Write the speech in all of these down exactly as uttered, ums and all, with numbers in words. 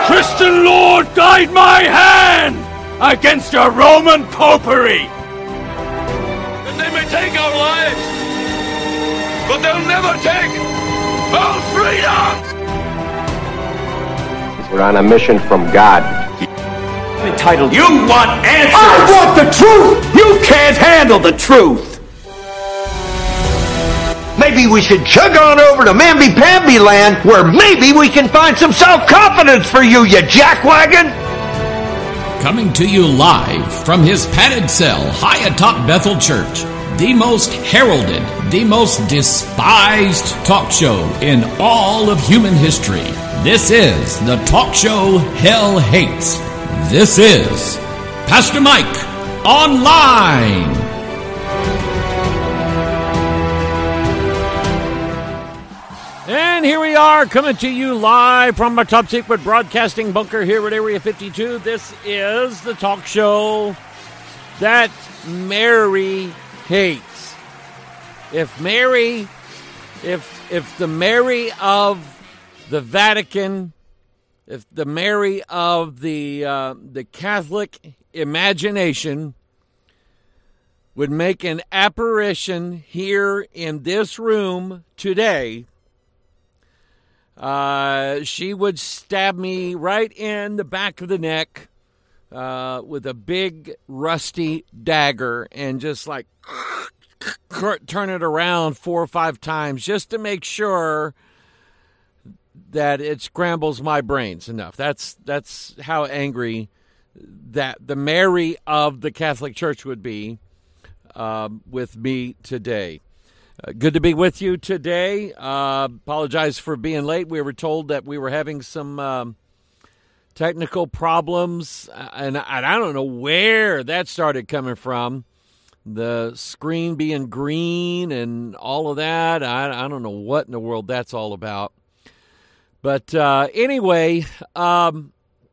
Christian Lord, guide my hand against a Roman popery. And they may take our lives, but they'll never take our freedom. We're on a mission from God. Entitled, you want answers! I want the truth! You can't handle the truth! Maybe we should chug on over to Mamby-Pamby land, where maybe we can find some self-confidence for you, you jackwagon! Coming to you live from his padded cell high atop Bethel Church, the most heralded, the most despised talk show in all of human history. This is the talk show hell hates. This is Pastor Mike Online. And here we are, coming to you live from our top secret broadcasting bunker here at Area fifty-two. This is the talk show that Mary hates. If Mary, if if the Mary of the Vatican, if the Mary of the uh, the Catholic imagination would make an apparition here in this room today, uh, she would stab me right in the back of the neck uh, with a big rusty dagger and just like turn it around four or five times just to make sure that it scrambles my brains enough. That's that's how angry that the Mary of the Catholic Church would be uh, with me today. Uh, good to be with you today. Uh, apologize for being late. We were told that we were having some um, technical problems, and, and I don't know where that started coming from. The screen being green and all of that. I, I don't know what in the world that's all about. But uh, anyway, um,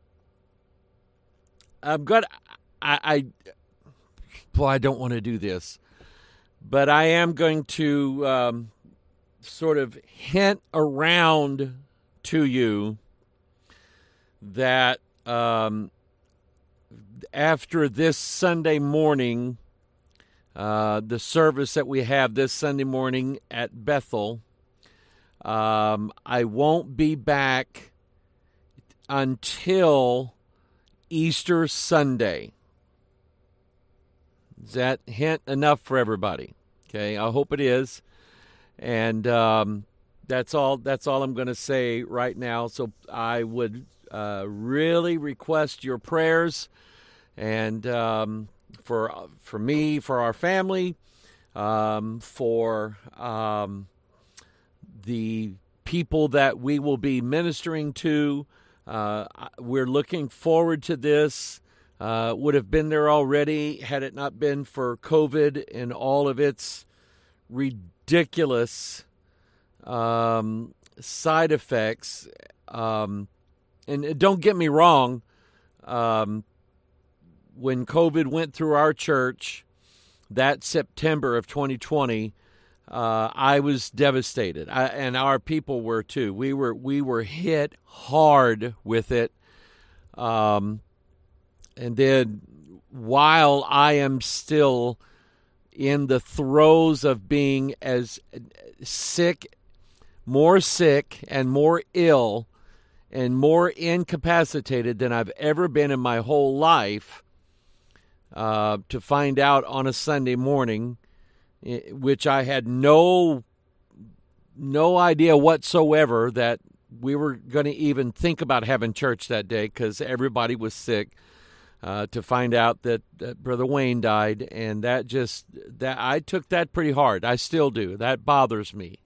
I'm gonna. I, I, boy, I don't want to do this, but I am going to um, sort of hint around to you that um, after this Sunday morning, uh, the service that we have this Sunday morning at Bethel. Um, I won't be back until Easter Sunday. Is that hint enough for everybody? Okay, I hope it is. And um, that's all. That's all I'm going to say right now. So I would uh, really request your prayers, and um, for for me, for our family, um, for. Um, the people that we will be ministering to. Uh, we're looking forward to this. Uh, would have been there already had it not been for COVID and all of its ridiculous um, side effects. Um, and don't get me wrong, um, when COVID went through our church that September of twenty twenty, Uh, I was devastated, I, and our people were too. We were we were hit hard with it, um, and then while I am still in the throes of being as sick, more sick, and more ill, and more incapacitated than I've ever been in my whole life, uh, to find out on a Sunday morning, which I had no no idea whatsoever that we were going to even think about having church that day because everybody was sick, uh, to find out that, that Brother Wayne died. And that just, that I took that pretty hard. I still do. That bothers me.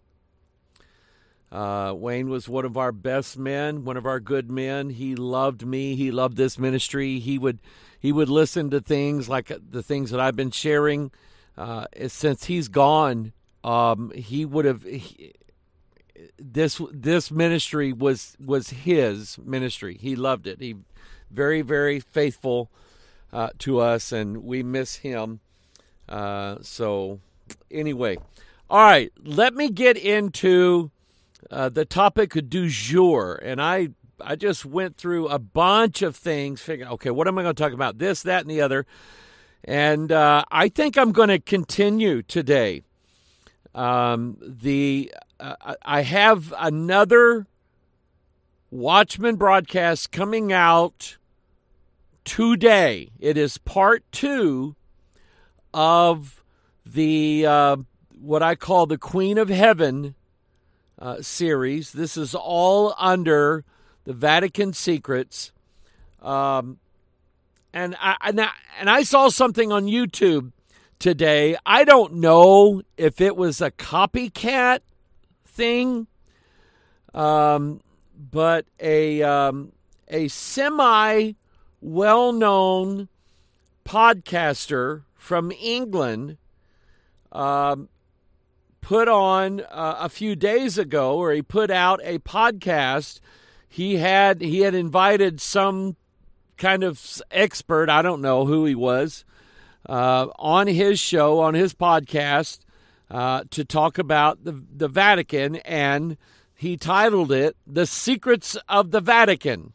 Uh, Wayne was one of our best men, one of our good men. He loved me. He loved this ministry. He would, he would listen to things like the things that I've been sharing. Uh, since he's gone, um, he would have. He, this this ministry was was his ministry. He loved it. He very very faithful uh, to us, and we miss him. Uh, so anyway, all right. Let me get into uh, the topic du jour, and I I just went through a bunch of things, figuring, okay, what am I going to talk about? This, that, and the other. And uh, I think I'm going to continue today. Um, the uh, I have another Watchman broadcast coming out today. It is part two of the uh, what I call the Queen of Heaven uh, series. This is all under the Vatican Secrets. Um, and I, and I and I saw something on YouTube today. I don't know if it was a copycat thing, um, but a um, a semi well-known podcaster from England um, put on uh, a few days ago, or he put out a podcast. He had he had invited some kind of expert, I don't know who he was, uh, on his show, on his podcast, uh, to talk about the, the Vatican, and he titled it, The Secrets of the Vatican.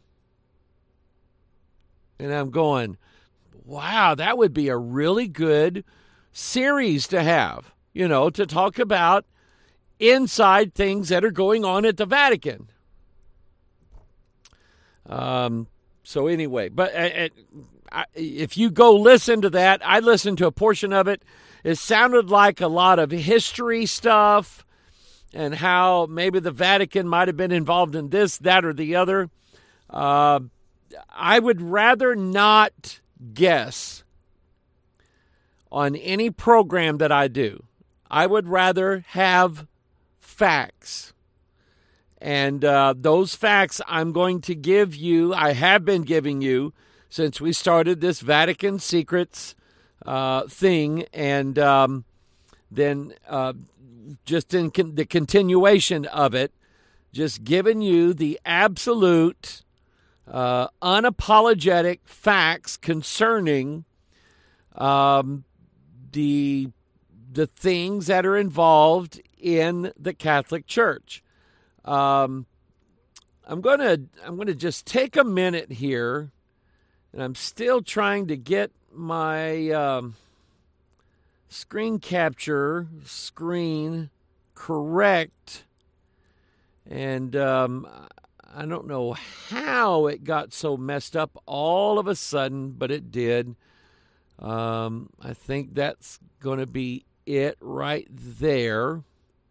And I'm going, wow, that would be a really good series to have, you know, to talk about inside things that are going on at the Vatican. Um, so anyway, but uh, uh, if you go listen to that, I listened to a portion of it. It sounded like a lot of history stuff and how maybe the Vatican might have been involved in this, that, or the other. Uh, I would rather not guess on any program that I do. I would rather have facts. And uh, those facts I'm going to give you, I have been giving you since we started this Vatican Secrets uh, thing. And um, then uh, just in con- the continuation of it, just giving you the absolute uh, unapologetic facts concerning um, the the things that are involved in the Catholic Church. Um, I'm gonna I'm gonna just take a minute here, and I'm still trying to get my um, screen capture screen correct, and um, I don't know how it got so messed up all of a sudden, but it did. Um, I think that's going to be it right there.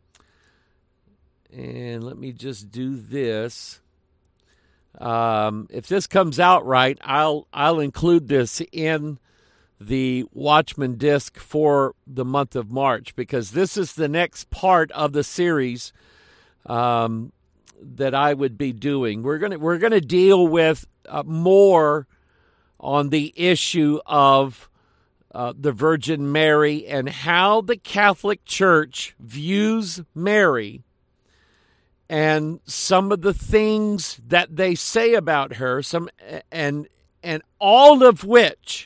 And let me just do this. Um, if this comes out right, I'll I'll include this in the Watchman disc for the month of March, because this is the next part of the series um, that I would be doing. We're gonna we're gonna deal with uh, more on the issue of uh, the Virgin Mary and how the Catholic Church views Mary, and some of the things that they say about her, some and and all of which,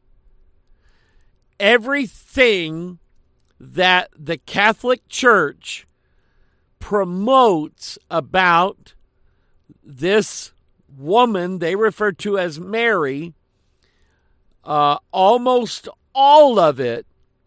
everything that the Catholic Church promotes about this woman they refer to as Mary, uh, almost all of it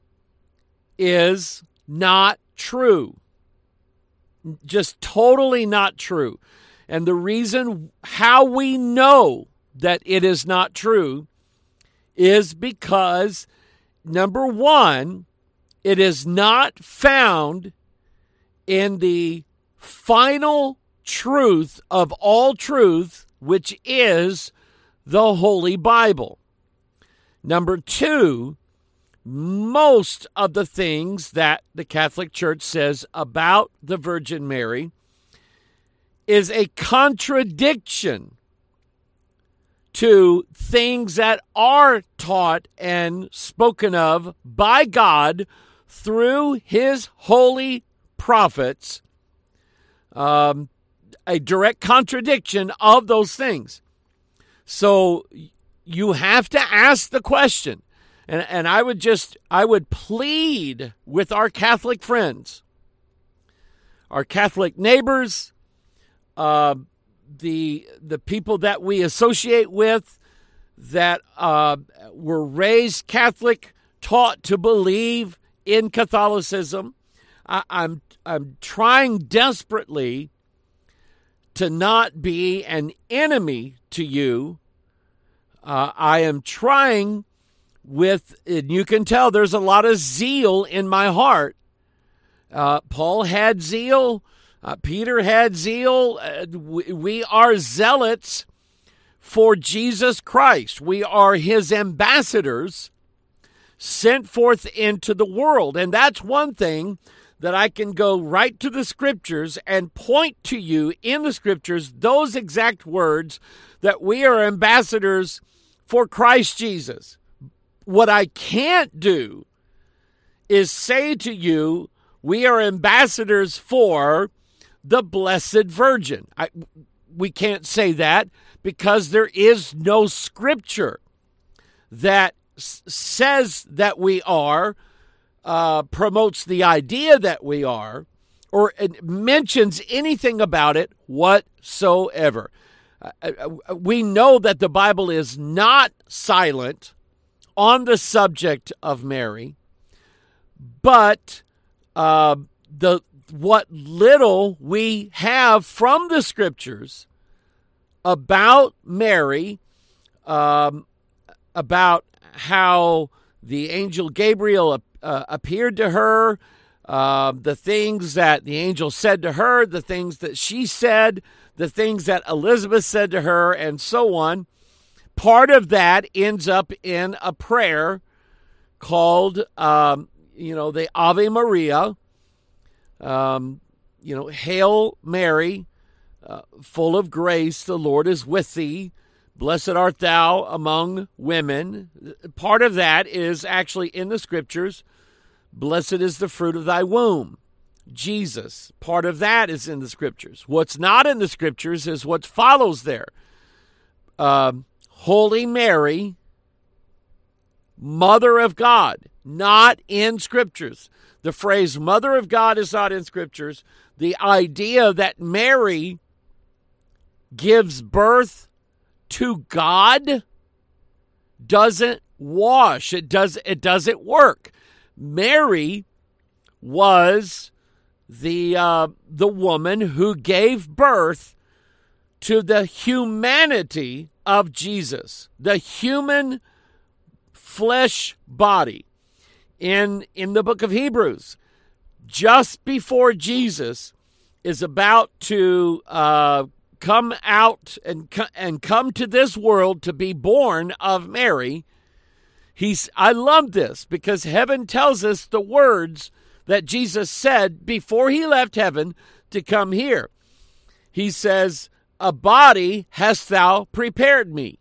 is not true. Just totally not true. And the reason how we know that it is not true is because, number one, it is not found in the final truth of all truth, which is the Holy Bible. Number two, most of the things that the Catholic Church says about the Virgin Mary is a contradiction to things that are taught and spoken of by God through His holy prophets, um, a direct contradiction of those things. So you have to ask the question. And, and I would just, I would plead with our Catholic friends, our Catholic neighbors, uh, the the people that we associate with that uh, were raised Catholic, taught to believe in Catholicism. I, I'm I'm trying desperately to not be an enemy to you. Uh, I am trying with, and you can tell there's a lot of zeal in my heart. Uh, Paul had zeal. Uh, Peter had zeal. Uh, we, we are zealots for Jesus Christ. We are his ambassadors sent forth into the world. And that's one thing that I can go right to the scriptures and point to you in the scriptures, those exact words, that we are ambassadors for Christ Jesus. What I can't do is say to you, we are ambassadors for the Blessed Virgin. I, we can't say that because there is no scripture that s- says that we are, uh, promotes the idea that we are, or it mentions anything about it whatsoever. Uh, we know that the Bible is not silent on the subject of Mary, but uh, the what little we have from the scriptures about Mary, um, about how the angel Gabriel uh, appeared to her, uh, the things that the angel said to her, the things that she said, the things that Elizabeth said to her, and so on. Part of that ends up in a prayer called, um, you know, the Ave Maria, um, you know, Hail Mary, uh, full of grace, the Lord is with thee. Blessed art thou among women. Part of that is actually in the scriptures. Blessed is the fruit of thy womb, Jesus. Part of that is in the scriptures. What's not in the scriptures is what follows there. Um, Holy Mary, Mother of God, not in scriptures. The phrase Mother of God is not in scriptures. The idea that Mary gives birth to God doesn't wash. It does. It doesn't work. Mary was the uh, the woman who gave birth to the humanity of Jesus, the human flesh body. In in the book of Hebrews, just before Jesus is about to uh, come out and and come to this world to be born of Mary, he's I love this because heaven tells us the words that Jesus said before he left heaven to come here. He says, "A body hast thou prepared me."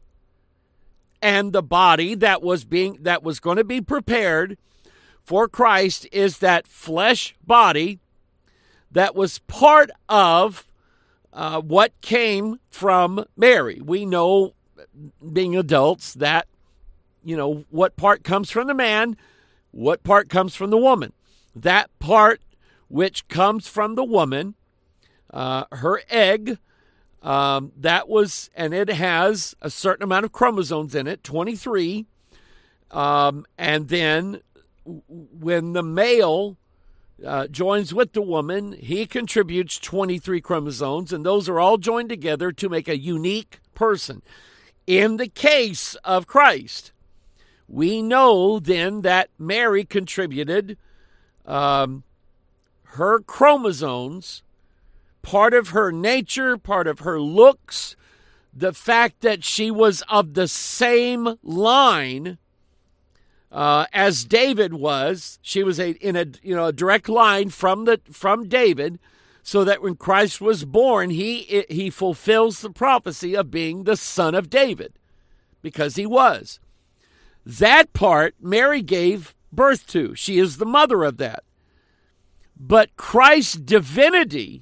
And the body that was being that was going to be prepared for Christ is that flesh body that was part of uh, what came from Mary. We know, being adults, that, you know, what part comes from the man, what part comes from the woman. That part which comes from the woman, uh, her egg, um, that was, and it has a certain amount of chromosomes in it, twenty-three, um, and then when the male uh, joins with the woman, he contributes twenty-three chromosomes, and those are all joined together to make a unique person. In the case of Christ, we know then that Mary contributed um, her chromosomes, part of her nature, part of her looks, the fact that she was of the same line Uh, as David was. She was a in a you know a direct line from the from David, so that when Christ was born, he he fulfills the prophecy of being the son of David, because he was. That part Mary gave birth to. She is the mother of that. But Christ's divinity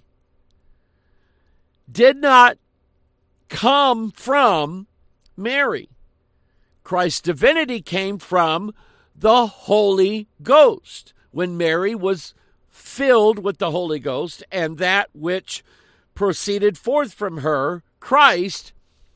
did not come from Mary. Christ's divinity came from the Holy Ghost. When Mary was filled with the Holy Ghost, and that which proceeded forth from her Christ,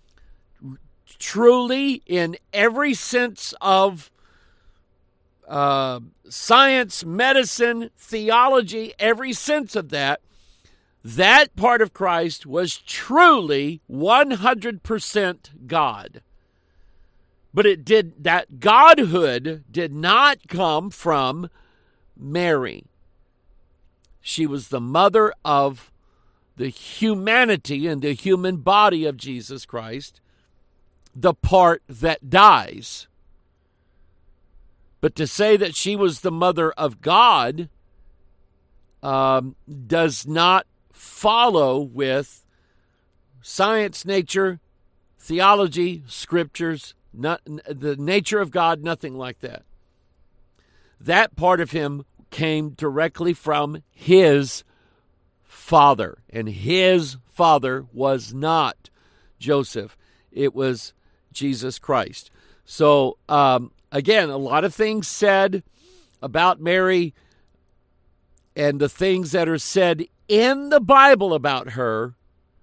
truly in every sense of uh, science, medicine, theology, every sense of that, that part of Christ was truly one hundred percent God. But it did, that godhood did not come from Mary. She was the mother of the humanity and the human body of Jesus Christ, the part that dies. But to say that she was the mother of God um, does not follow with science, nature, theology, scriptures, not, the nature of God, nothing like that. That part of him came directly from his father, and his father was not Joseph. It was Jesus Christ. So, um, again, a lot of things said about Mary, and the things that are said in the Bible about her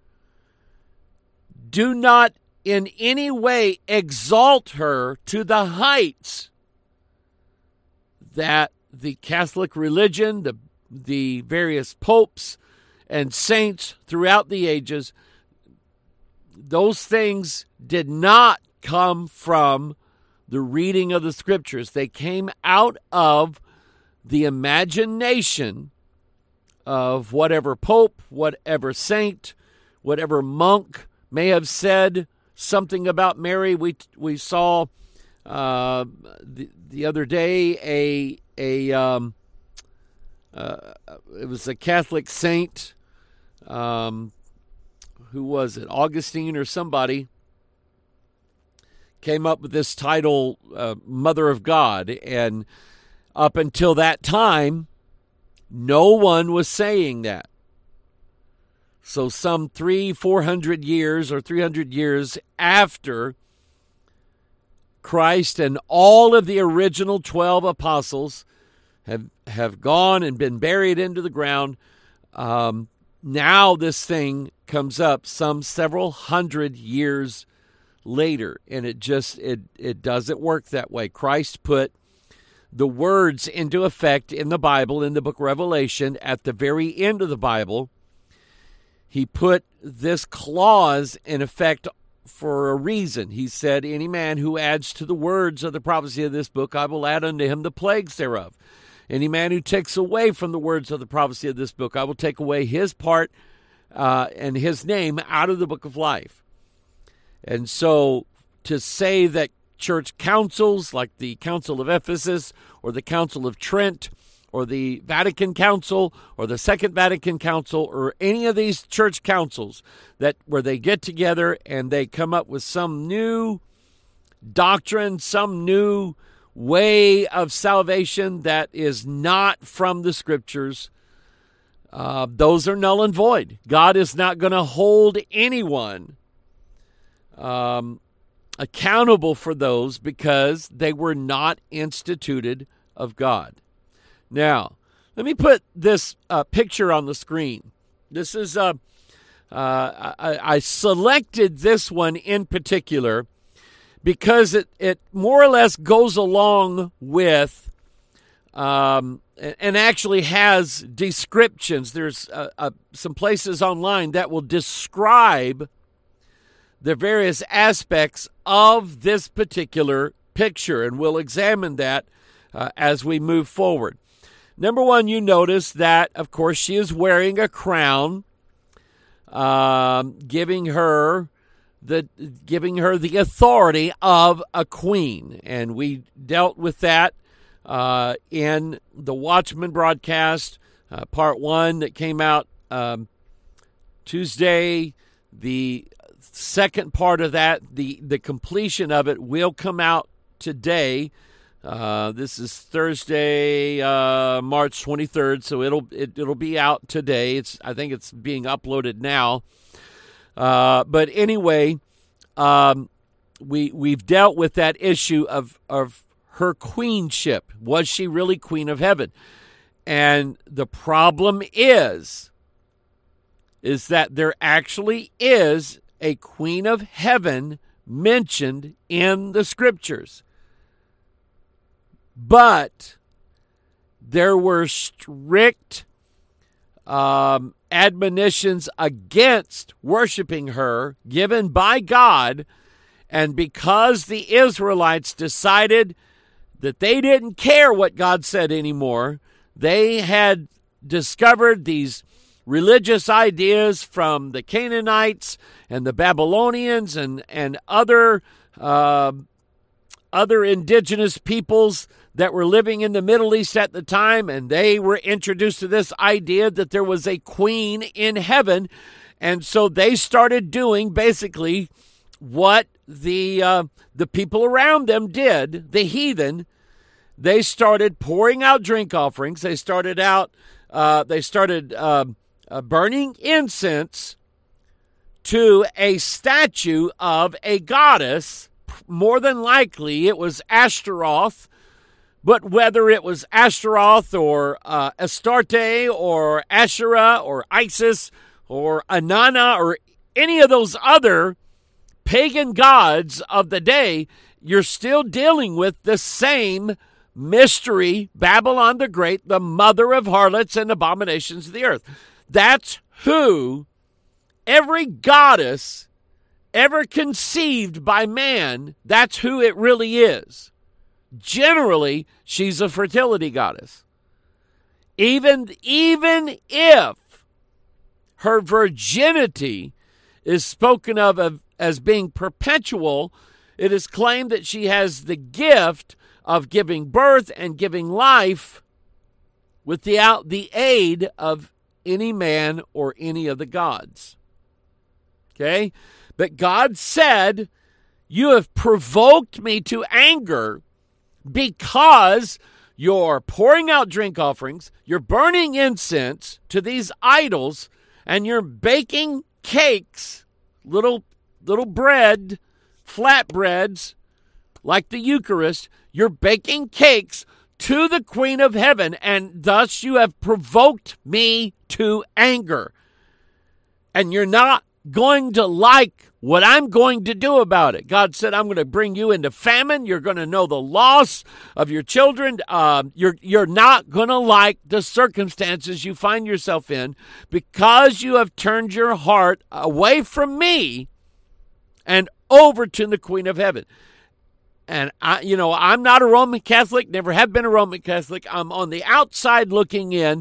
do not in any way exalt her to the heights that the Catholic religion, the, the various popes and saints throughout the ages, those things did not come from the reading of the scriptures. They came out of the imagination of whatever pope, whatever saint, whatever monk may have said something about Mary. We we saw uh, the the other day a a um, uh, it was a Catholic saint. Um, who was it? Augustine or somebody came up with this title, uh, Mother of God, and up until that time, no one was saying that. So some three, four hundred years or three hundred years after Christ and all of the original twelve apostles have have gone and been buried into the ground, um, now this thing comes up some several hundred years later, and it just it it doesn't work that way. Christ put the words into effect in the Bible, in the book of Revelation, at the very end of the Bible. He put this clause in effect for a reason. He said, any man who adds to the words of the prophecy of this book, I will add unto him the plagues thereof. Any man who takes away from the words of the prophecy of this book, I will take away his part uh, and his name out of the book of life. And so to say that church councils like the Council of Ephesus or the Council of Trent or the Vatican Council or the Second Vatican Council or any of these church councils that where they get together and they come up with some new doctrine, some new way of salvation that is not from the scriptures, uh, those are null and void. God is not going to hold anyone um, accountable for those because they were not instituted of God. Now, let me put this uh, picture on the screen. This is, uh, uh, I, I selected this one in particular because it, it more or less goes along with um, and actually has descriptions. There's uh, uh, some places online that will describe the various aspects of this particular picture, and we'll examine that uh, as we move forward. Number one, you notice that, of course, she is wearing a crown, um, giving her the giving her the authority of a queen, and we dealt with that uh, in the Watchman broadcast, uh, part one that came out um, Tuesday. The second part of that, the the completion of it, will come out today. Uh, this is Thursday, uh, March twenty-third, so it'll it, it'll be out today. It's I think it's being uploaded now. Uh, but anyway, um, we we've dealt with that issue of of her queenship. Was she really Queen of Heaven? And the problem is, is that there actually is a queen of heaven mentioned in the scriptures. But there were strict um, admonitions against worshiping her given by God. And because the Israelites decided that they didn't care what God said anymore, they had discovered these religious ideas from the Canaanites and the Babylonians and, and other uh, other indigenous peoples that were living in the Middle East at the time, and they were introduced to this idea that there was a queen in heaven. And so they started doing basically what the uh, the people around them did, the heathen. They started pouring out drink offerings. They started out. Uh, they started uh, uh, burning incense to a statue of a goddess. More than likely, it was Ashtaroth. But whether it was Ashtaroth or uh, Astarte or Asherah or Isis or Inanna or any of those other pagan gods of the day, you're still dealing with the same mystery, Babylon the Great, the mother of harlots and abominations of the earth. That's who every goddess ever conceived by man, that's who it really is. Generally, she's a fertility goddess. Even, even if her virginity is spoken of, of as being perpetual, it is claimed that she has the gift of giving birth and giving life without the aid of any man or any of the gods. Okay? But God said, you have provoked me to anger because you're pouring out drink offerings, you're burning incense to these idols, and you're baking cakes, little little bread, flatbreads, like the Eucharist. You're baking cakes to the Queen of Heaven, and thus you have provoked me to anger. And you're not going to like what I'm going to do about it. God said, I'm going to bring you into famine. You're going to know the loss of your children. Uh, you're, you're not going to like the circumstances you find yourself in because you have turned your heart away from me and over to the Queen of Heaven. And, I, you know, I'm not a Roman Catholic, never have been a Roman Catholic. I'm on the outside looking in.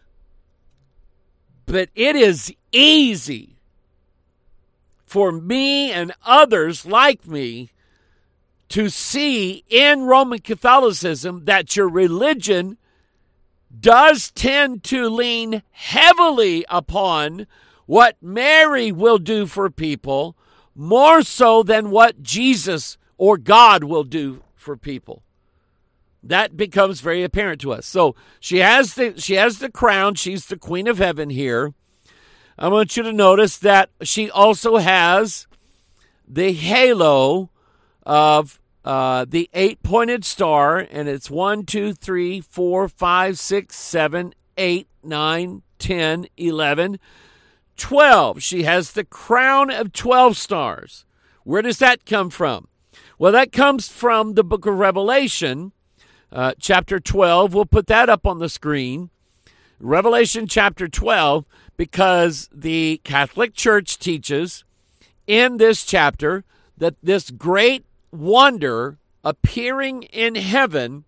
But it is easy for me and others like me to see in Roman Catholicism that your religion does tend to lean heavily upon what Mary will do for people more so than what Jesus or God will do for people. That becomes very apparent to us. So she has the she has the crown. She's the Queen of Heaven here. I want you to notice that she also has the halo of uh, the eight-pointed star, and it's one, two, three, four, five, six, seven, eight, nine, ten, eleven, twelve. She has the crown of twelve stars. Where does that come from? Well, that comes from the book of Revelation, uh, chapter twelve. We'll put that up on the screen. Revelation chapter twelve, because the Catholic Church teaches in this chapter that this great wonder appearing in heaven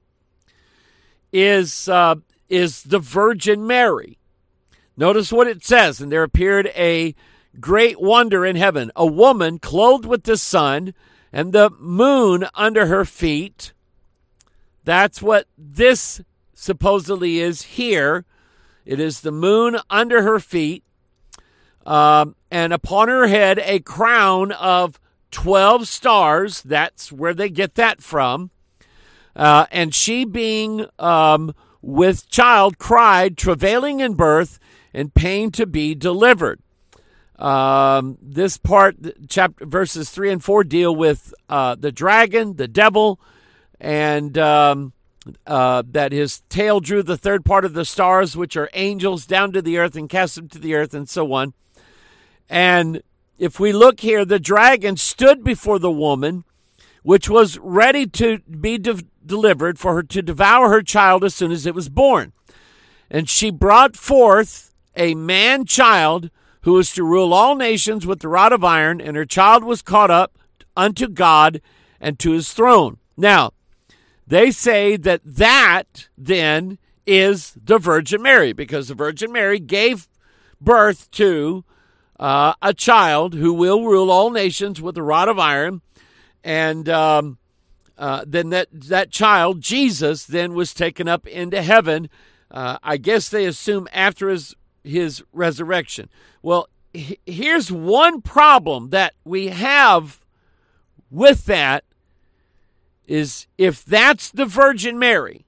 is uh, is the Virgin Mary. Notice what it says, and there appeared a great wonder in heaven, a woman clothed with the sun and the moon under her feet. That's what this supposedly is here. It is the moon under her feet, um, and upon her head a crown of twelve stars. That's where they get that from. Uh, and she being um, with child cried, travailing in birth and pain to be delivered. Um, this part, chapter verses three and four, deal with uh, the dragon, the devil, and um, uh, that his tail drew the third part of the stars, which are angels, down to the earth and cast them to the earth, and so on. And if we look here, the dragon stood before the woman, which was ready to be de- delivered for her to devour her child as soon as it was born. And she brought forth a man-child who was to rule all nations with the rod of iron, and her child was caught up unto God and to his throne. Now, they say that that then is the Virgin Mary, because the Virgin Mary gave birth to uh, a child who will rule all nations with a rod of iron, and um, uh, then that, that child, Jesus, then was taken up into heaven. Uh, I guess they assume after his, his resurrection. Well, h- here's one problem that we have with that is if that's the Virgin Mary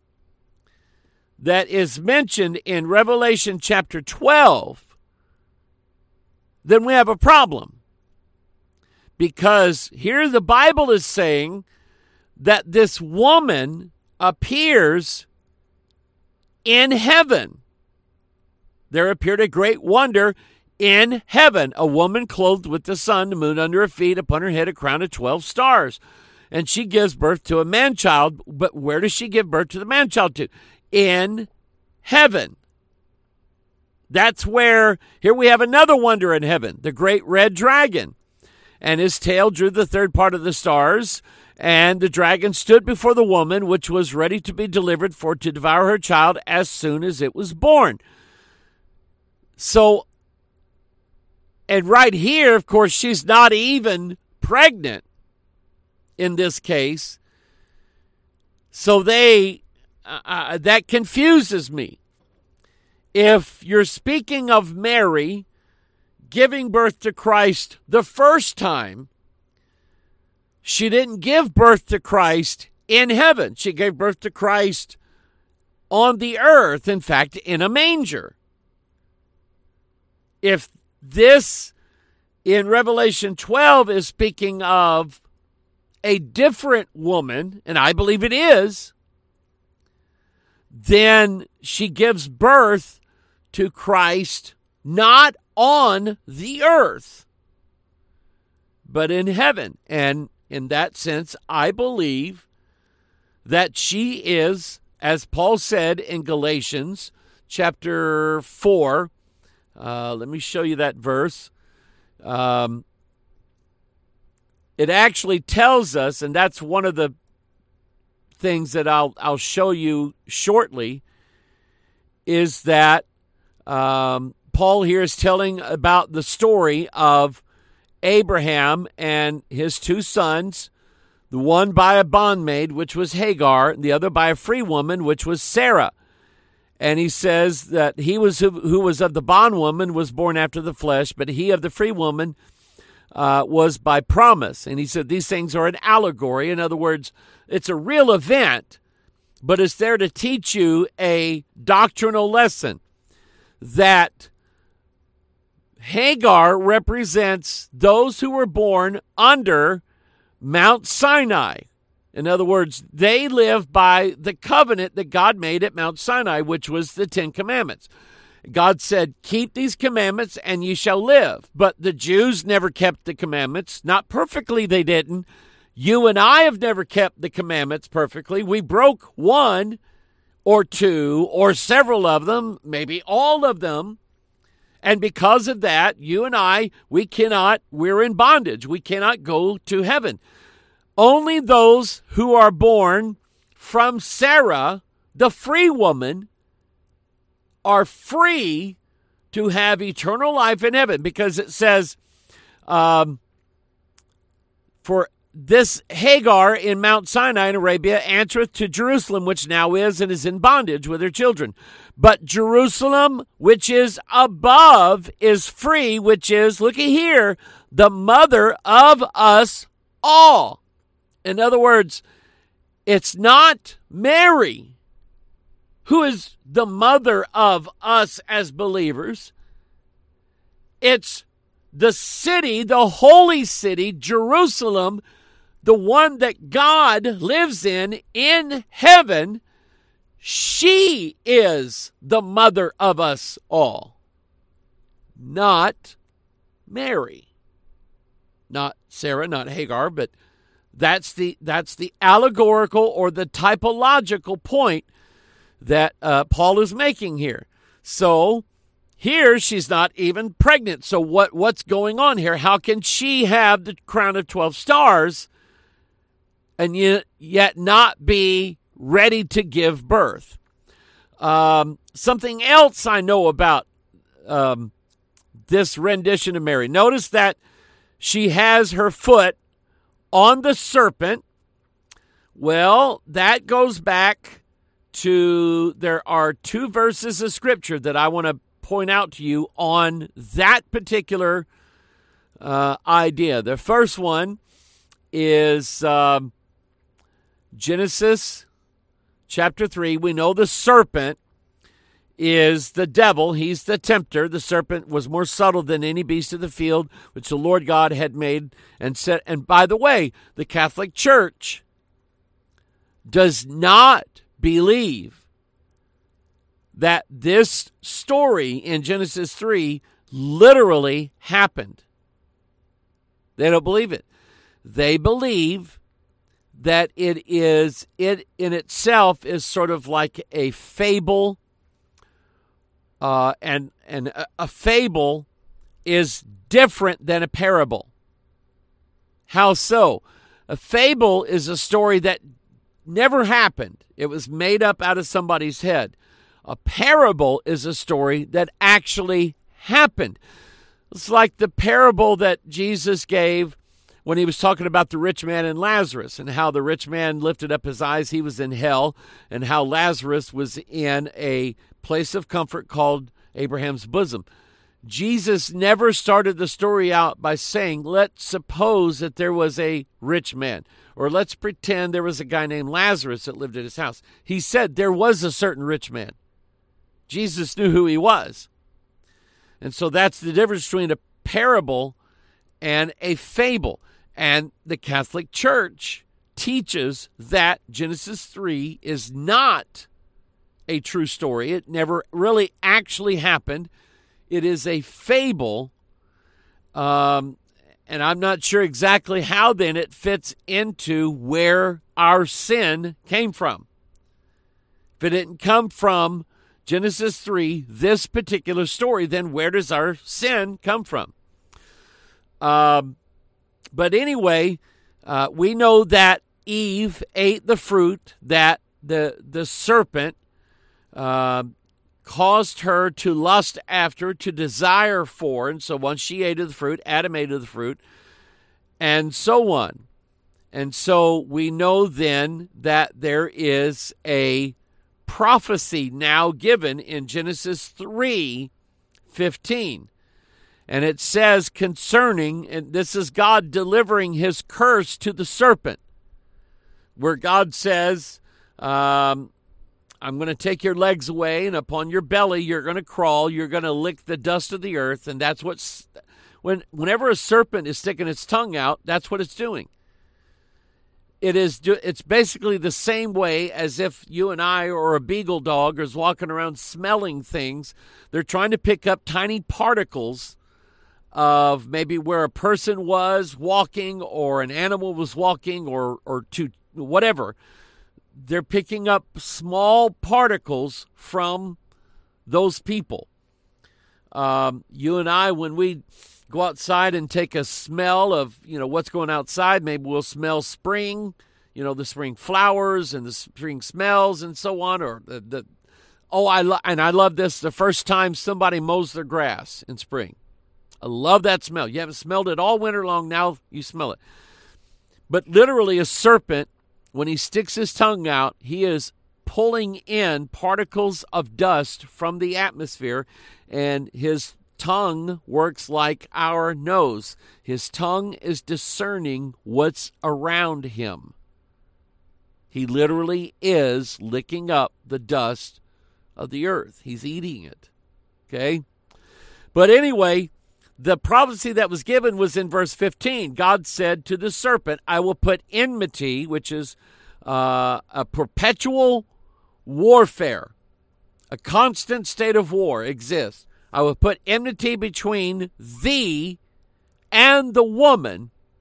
that is mentioned in Revelation chapter twelve, then we have a problem. Because here the Bible is saying that this woman appears in heaven. There appeared a great wonder in heaven, a woman clothed with the sun, the moon under her feet, upon her head a crown of twelve stars. And she gives birth to a man-child. But where does she give birth to the man-child to? In heaven. That's where, here we have another wonder in heaven, the great red dragon. And his tail drew the third part of the stars, and the dragon stood before the woman, which was ready to be delivered for to devour her child as soon as it was born. So, and right here, of course, she's not even pregnant in this case. So they, uh, that confuses me. If you're speaking of Mary giving birth to Christ the first time, she didn't give birth to Christ in heaven. She gave birth to Christ on the earth, in fact, in a manger. If this in Revelation twelve is speaking of a different woman, and I believe it is, then she gives birth to Christ not on the earth, but in heaven. And in that sense, I believe that she is, as Paul said in Galatians chapter four, uh, let me show you that verse. Um, it actually tells us, and that's one of the things that I'll I'll show you shortly, is that um, Paul here is telling about the story of Abraham and his two sons, the one by a bondmaid, which was Hagar, and the other by a free woman, which was Sarah. And he says that he was who, who was of the bondwoman was born after the flesh, but he of the free woman uh, was by promise. And he said these things are an allegory. In other words, it's a real event, but it's there to teach you a doctrinal lesson that Hagar represents those who were born under Mount Sinai. In other words, they live by the covenant that God made at Mount Sinai, which was the Ten Commandments. God said, keep these commandments and ye shall live. But the Jews never kept the commandments. Not perfectly, they didn't. You and I have never kept the commandments perfectly. We broke one or two or several of them, maybe all of them. And because of that, you and I, we cannot, we're in bondage. We cannot go to heaven. Only those who are born from Sarah, the free woman, are free to have eternal life in heaven, because it says, um, for this Hagar in Mount Sinai in Arabia answereth to Jerusalem, which now is and is in bondage with her children. But Jerusalem, which is above, is free, which is, looky here, the mother of us all. In other words, it's not Mary who is the mother of us as believers. It's the city, the holy city, Jerusalem, the one that God lives in, in heaven. She is the mother of us all, not Mary. not Sarah, not Hagar, but that's the that's the allegorical or the typological point that uh, Paul is making here. So here she's not even pregnant. So what what's going on here? How can she have the crown of twelve stars and yet, yet not be ready to give birth? Um, something else I know about um, this rendition of Mary. Notice that she has her foot on the serpent. Well, that goes back to, there are two verses of Scripture that I want to point out to you on that particular uh, idea. The first one is um, Genesis chapter three. We know the serpent is the devil. He's the tempter. The serpent was more subtle than any beast of the field which the Lord God had made and set. And by the way, the Catholic Church does not believe that this story in Genesis three literally happened. They don't believe it. They believe that it is, it in itself is sort of like a fable. Uh, and and a, a fable is different than a parable. How so? A fable is a story that never happened. It was made up out of somebody's head. A parable is a story that actually happened. It's like the parable that Jesus gave when he was talking about the rich man and Lazarus, and how the rich man lifted up his eyes, he was in hell, and how Lazarus was in a place of comfort called Abraham's bosom. Jesus never started the story out by saying, let's suppose that there was a rich man, or let's pretend there was a guy named Lazarus that lived at his house. He said there was a certain rich man. Jesus knew who he was. And so that's the difference between a parable and a fable. And the Catholic Church teaches that Genesis three is not a true story. It never really actually happened. It is a fable. Um, and I'm not sure exactly how then it fits into where our sin came from. If it didn't come from Genesis three, this particular story, then where does our sin come from? Um, but anyway, uh, we know that Eve ate the fruit that the the serpent uh, caused her to lust after, to desire for. And so once she ate of the fruit, Adam ate of the fruit, and so on. And so we know then that there is a prophecy now given in Genesis three fifteen. And it says concerning, and this is God delivering his curse to the serpent, where God says, um, I'm going to take your legs away, and upon your belly you're going to crawl, you're going to lick the dust of the earth. And that's what's, when, whenever a serpent is sticking its tongue out, that's what it's doing. It is, it's basically the same way as if you and I or a beagle dog is walking around smelling things. They're trying to pick up tiny particles of maybe where a person was walking or an animal was walking or, or to whatever. They're picking up small particles from those people. Um, you and I, when we go outside and take a smell of, you know, what's going outside, maybe we'll smell spring, you know, the spring flowers and the spring smells and so on. Or the, the oh, I lo- and I love this, the first time somebody mows their grass in spring. I love that smell. You haven't smelled it all winter long. Now you smell it. But literally a serpent, when he sticks his tongue out, he is pulling in particles of dust from the atmosphere, and his tongue works like our nose. His tongue is discerning what's around him. He literally is licking up the dust of the earth. He's eating it. Okay? But anyway, the prophecy that was given was in verse fifteen. God said to the serpent, I will put enmity, which is uh, a perpetual warfare, a constant state of war exists. I will put enmity between thee and the woman,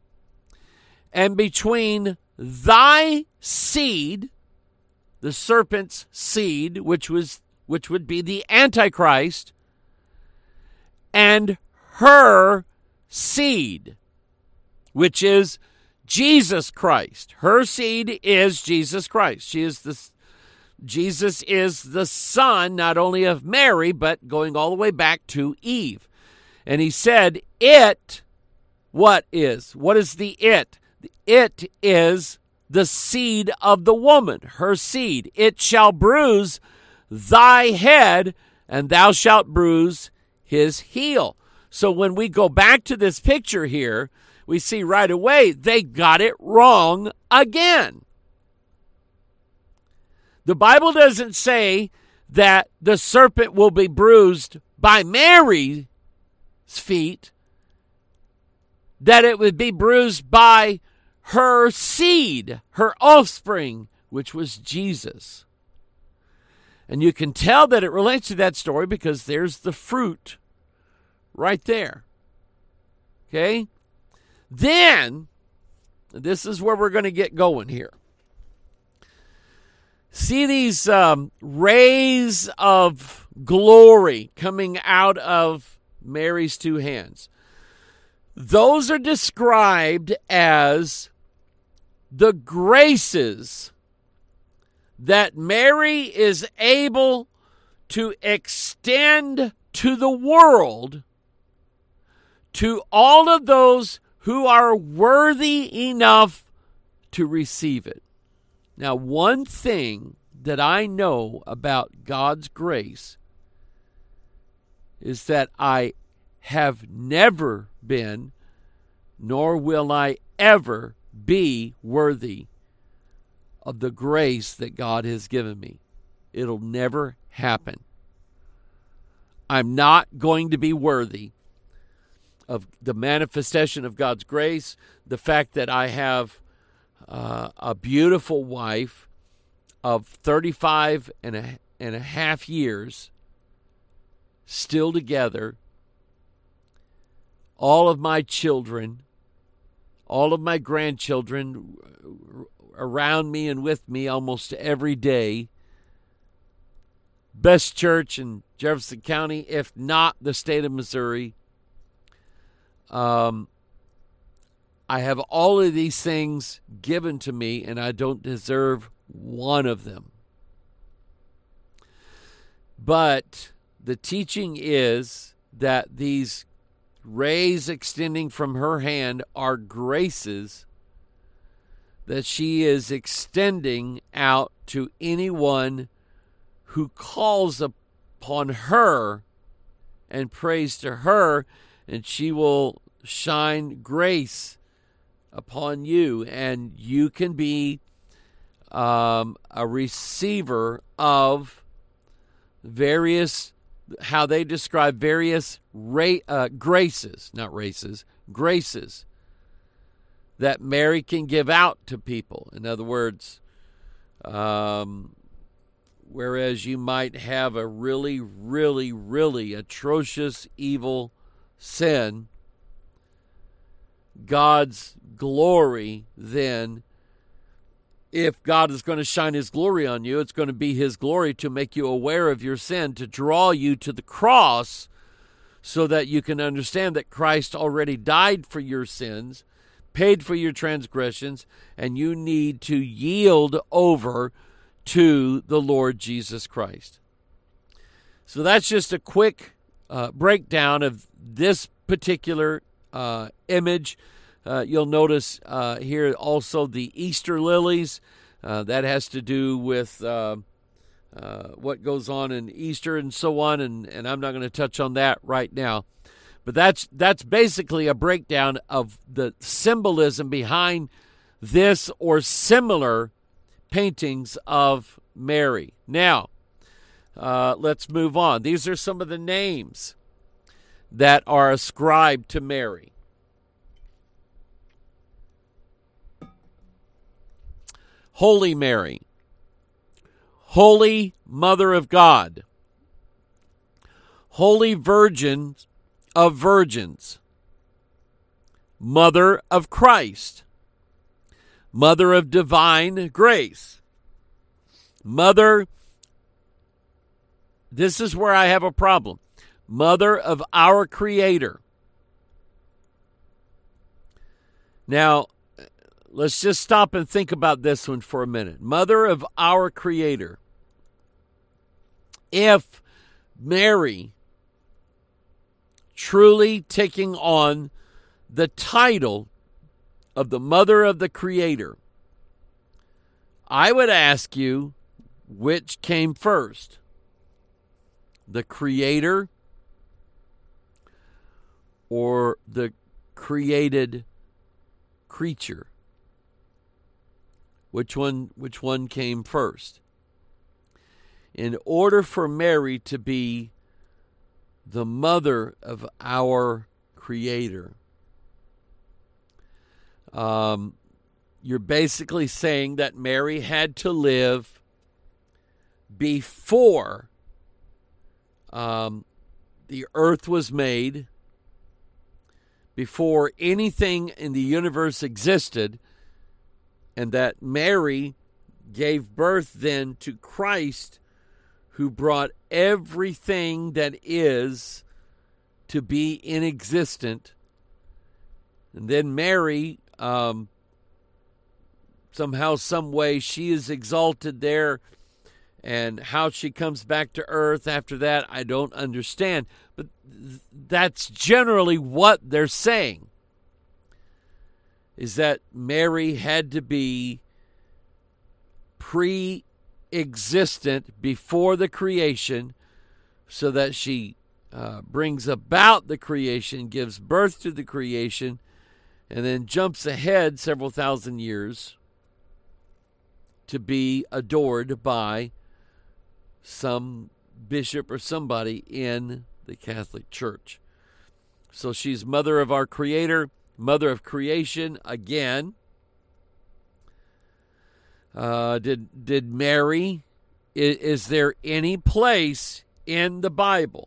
and between thy seed, the serpent's seed, which was which would be the Antichrist, and her seed, which is Jesus Christ. Her seed is Jesus Christ. She is the Jesus is the son not only of Mary, but going all the way back to Eve. And he said, it, what is? What is the it? It is the seed of the woman, her seed. It shall bruise thy head, and thou shalt bruise his heel. So when we go back to this picture here, we see right away they got it wrong again. The Bible doesn't say that the serpent will be bruised by Mary's feet, that it would be bruised by her seed, her offspring, which was Jesus. And you can tell that it relates to that story because there's the fruit right there. Okay? Then, this is where we're going to get going here. See these um, rays of glory coming out of Mary's two hands. Those are described as the graces that Mary is able to extend to the world, to all of those who are worthy enough to receive it. Now, one thing that I know about God's grace is that I have never been, nor will I ever be worthy of the grace that God has given me. It'll never happen. I'm not going to be worthy of the manifestation of God's grace, the fact that I have uh, a beautiful wife of thirty-five and a, and a half years still together, all of my children, all of my grandchildren around me and with me almost every day. Best church in Jefferson County, if not the state of Missouri. Um, I have all of these things given to me, and I don't deserve one of them. But the teaching is that these rays extending from her hand are graces that she is extending out to anyone who calls upon her and prays to her, and she will shine grace upon you, and you can be um, a receiver of various, how they describe various ra- uh, graces, not races, graces that Mary can give out to people. In other words, um, whereas you might have a really, really, really atrocious, evil sin, God's glory then, if God is going to shine his glory on you, it's going to be his glory to make you aware of your sin, to draw you to the cross so that you can understand that Christ already died for your sins, paid for your transgressions, and you need to yield over to the Lord Jesus Christ. So that's just a quick uh, breakdown of this particular uh, image. Uh, you'll notice uh, here also the Easter lilies. Uh, that has to do with uh, uh, what goes on in Easter and so on, and, and I'm not going to touch on that right now. But that's that's basically a breakdown of the symbolism behind this or similar paintings of Mary. Now, uh, let's move on. These are some of the names that are ascribed to Mary. Holy Mary, Holy Mother of God, Holy Virgin of Virgins, Mother of Christ, Mother of divine grace. Mother, this is where I have a problem. Mother of our Creator. Now, let's just stop and think about this one for a minute. Mother of our Creator. If Mary truly taking on the title of the Mother of the Creator, I would ask you, which came first? The Creator or the created creature? Which one, which one came first? In order for Mary to be the mother of our Creator, um, you're basically saying that Mary had to live before um, the earth was made, before anything in the universe existed, and that Mary gave birth then to Christ, who brought everything that is to be inexistent. And then Mary, um, somehow, some way, she is exalted there. And how she comes back to earth after that, I don't understand. But th- that's generally what they're saying, is that Mary had to be pre-existent before the creation, so that she uh, brings about the creation, gives birth to the creation, and then jumps ahead several thousand years to be adored by some bishop or somebody in the Catholic Church. So she's mother of our Creator, mother of creation again. Uh, did did Mary, is, is there any place in the Bible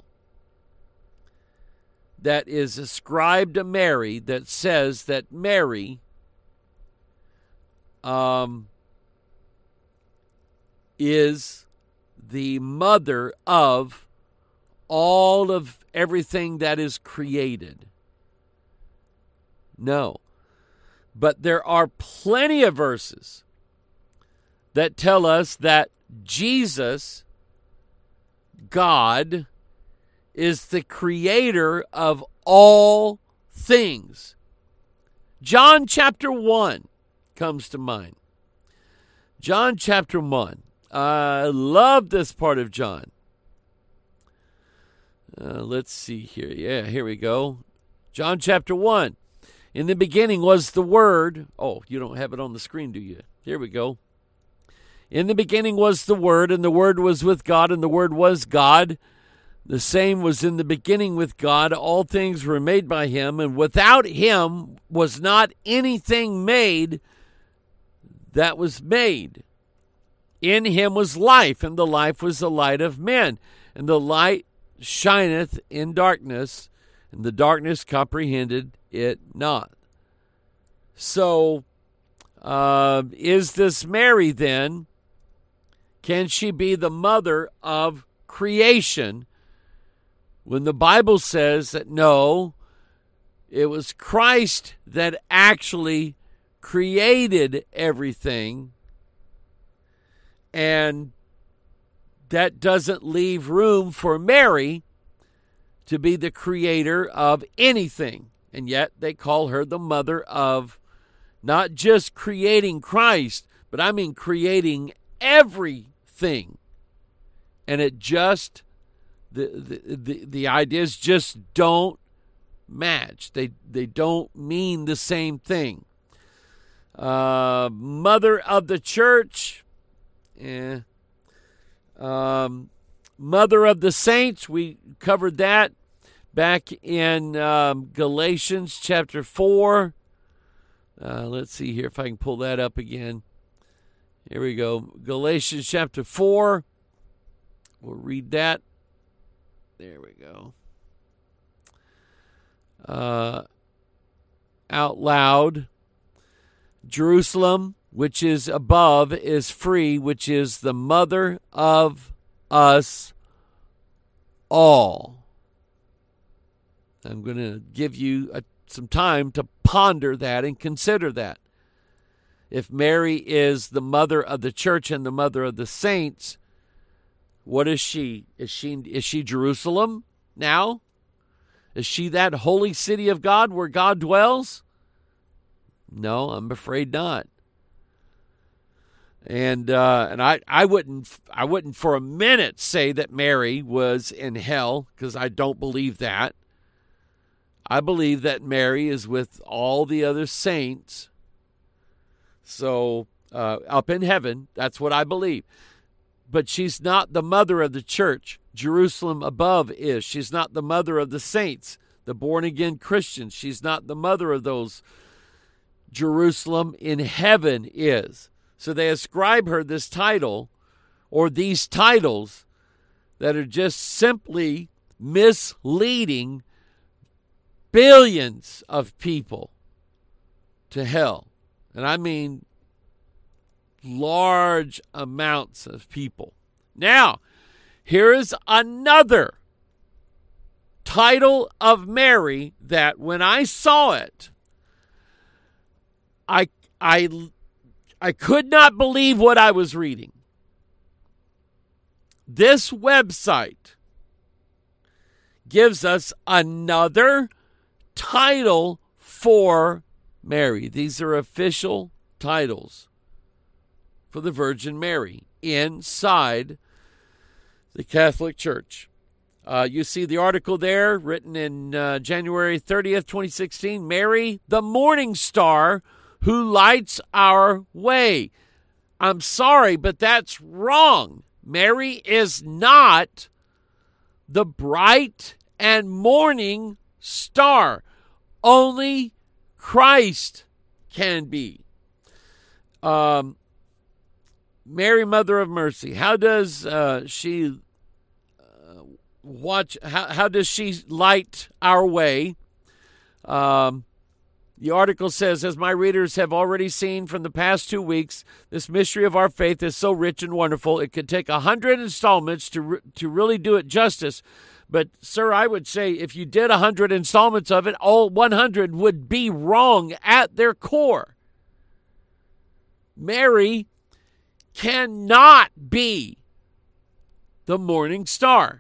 that is ascribed to Mary that says that Mary um, is the mother of all of everything that is created? No. But there are plenty of verses that tell us that Jesus, God, is the creator of all things. John chapter one comes to mind. John chapter one. I love this part of John. Uh, let's see here. Yeah, here we go. John chapter one. In the beginning was the Word. Oh, you don't have it on the screen, do you? Here we go. In the beginning was the Word, and the Word was with God, and the Word was God. The same was in the beginning with God. All things were made by Him, and without Him was not anything made that was made. In Him was life, and the life was the light of men. And the light shineth in darkness, and the darkness comprehended it not. So, uh, is this Mary then? Can she be the mother of creation when the Bible says that no, it was Christ that actually created everything, and that doesn't leave room for Mary to be the creator of anything? And yet they call her the mother of not just creating Christ, but I mean creating everything. And it just, the the, the, the ideas just don't match. They, they don't mean the same thing. Uh, mother of the church, eh. Um, mother of the saints, we covered that back in um, Galatians chapter four. Uh, let's see here if I can pull that up again. Here we go. Galatians chapter four. We'll read that. There we go. Uh, out loud. Jerusalem, which is above, is free, which is the mother of us all. I'm going to give you a, some time to ponder that and consider that. If Mary is the mother of the church and the mother of the saints, what is she? Is she is she Jerusalem now? Is she that holy city of God where God dwells? No, I'm afraid not. And uh, and I, I wouldn't I wouldn't for a minute say that Mary was in hell, because I don't believe that. I believe that Mary is with all the other saints. So uh, up in heaven, that's what I believe. But she's not the mother of the church. Jerusalem above is. She's not the mother of the saints, the born-again Christians. She's not the mother of those. Jerusalem in heaven is. So they ascribe her this title, or these titles, that are just simply misleading billions of people to hell. And I mean large amounts of people. Now, here is another title of Mary that when I saw it, I I I could not believe what I was reading. This website gives us another title for Mary. These are official titles for the Virgin Mary inside the Catholic Church. Uh, you see the article there, written in uh, January thirtieth, twenty sixteen. Mary, the morning star who lights our way. I'm sorry, but that's wrong. Mary is not the bright and morning star. Only Christ can be. Um, Mary, Mother of Mercy. How does uh, she uh, watch? How, how does she light our way? Um, the article says, as my readers have already seen from the past two weeks, this mystery of our faith is so rich and wonderful. It could take a hundred installments to re- to really do it justice. But, sir, I would say if you did a hundred installments of it, all one hundred would be wrong at their core. Mary cannot be the morning star.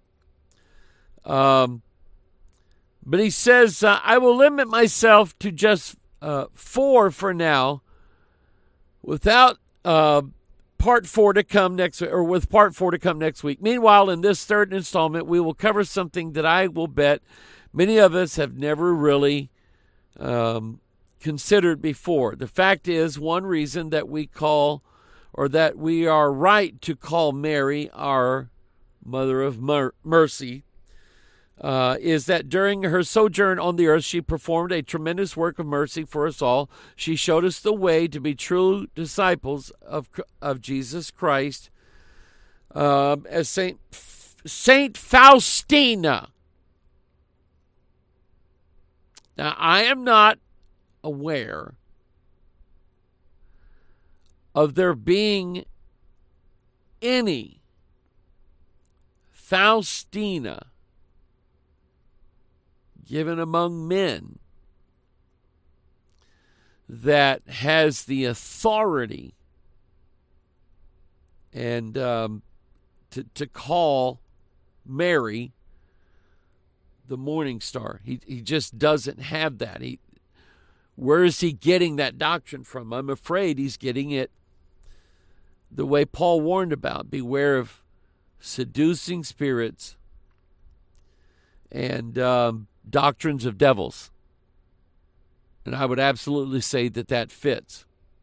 Um, but he says, uh, I will limit myself to just uh, four for now, without uh, part four to come next, or with part four to come next week. Meanwhile, in this third installment, we will cover something that I will bet many of us have never really um, considered before. The fact is, one reason that we call, or that we are right to call Mary our Mother of Mer- Mercy, uh, is that during her sojourn on the earth, she performed a tremendous work of mercy for us all. She showed us the way to be true disciples of of Jesus Christ. Um, as Saint Saint Faustina. Now, I am not aware of there being any Faustina given among men that has the authority and um, to to call Mary the morning star. He he just doesn't have that. He where is he getting that doctrine from? I'm afraid he's getting it the way Paul warned about. Beware of seducing spirits and um, doctrines of devils. And I would absolutely say that that fits.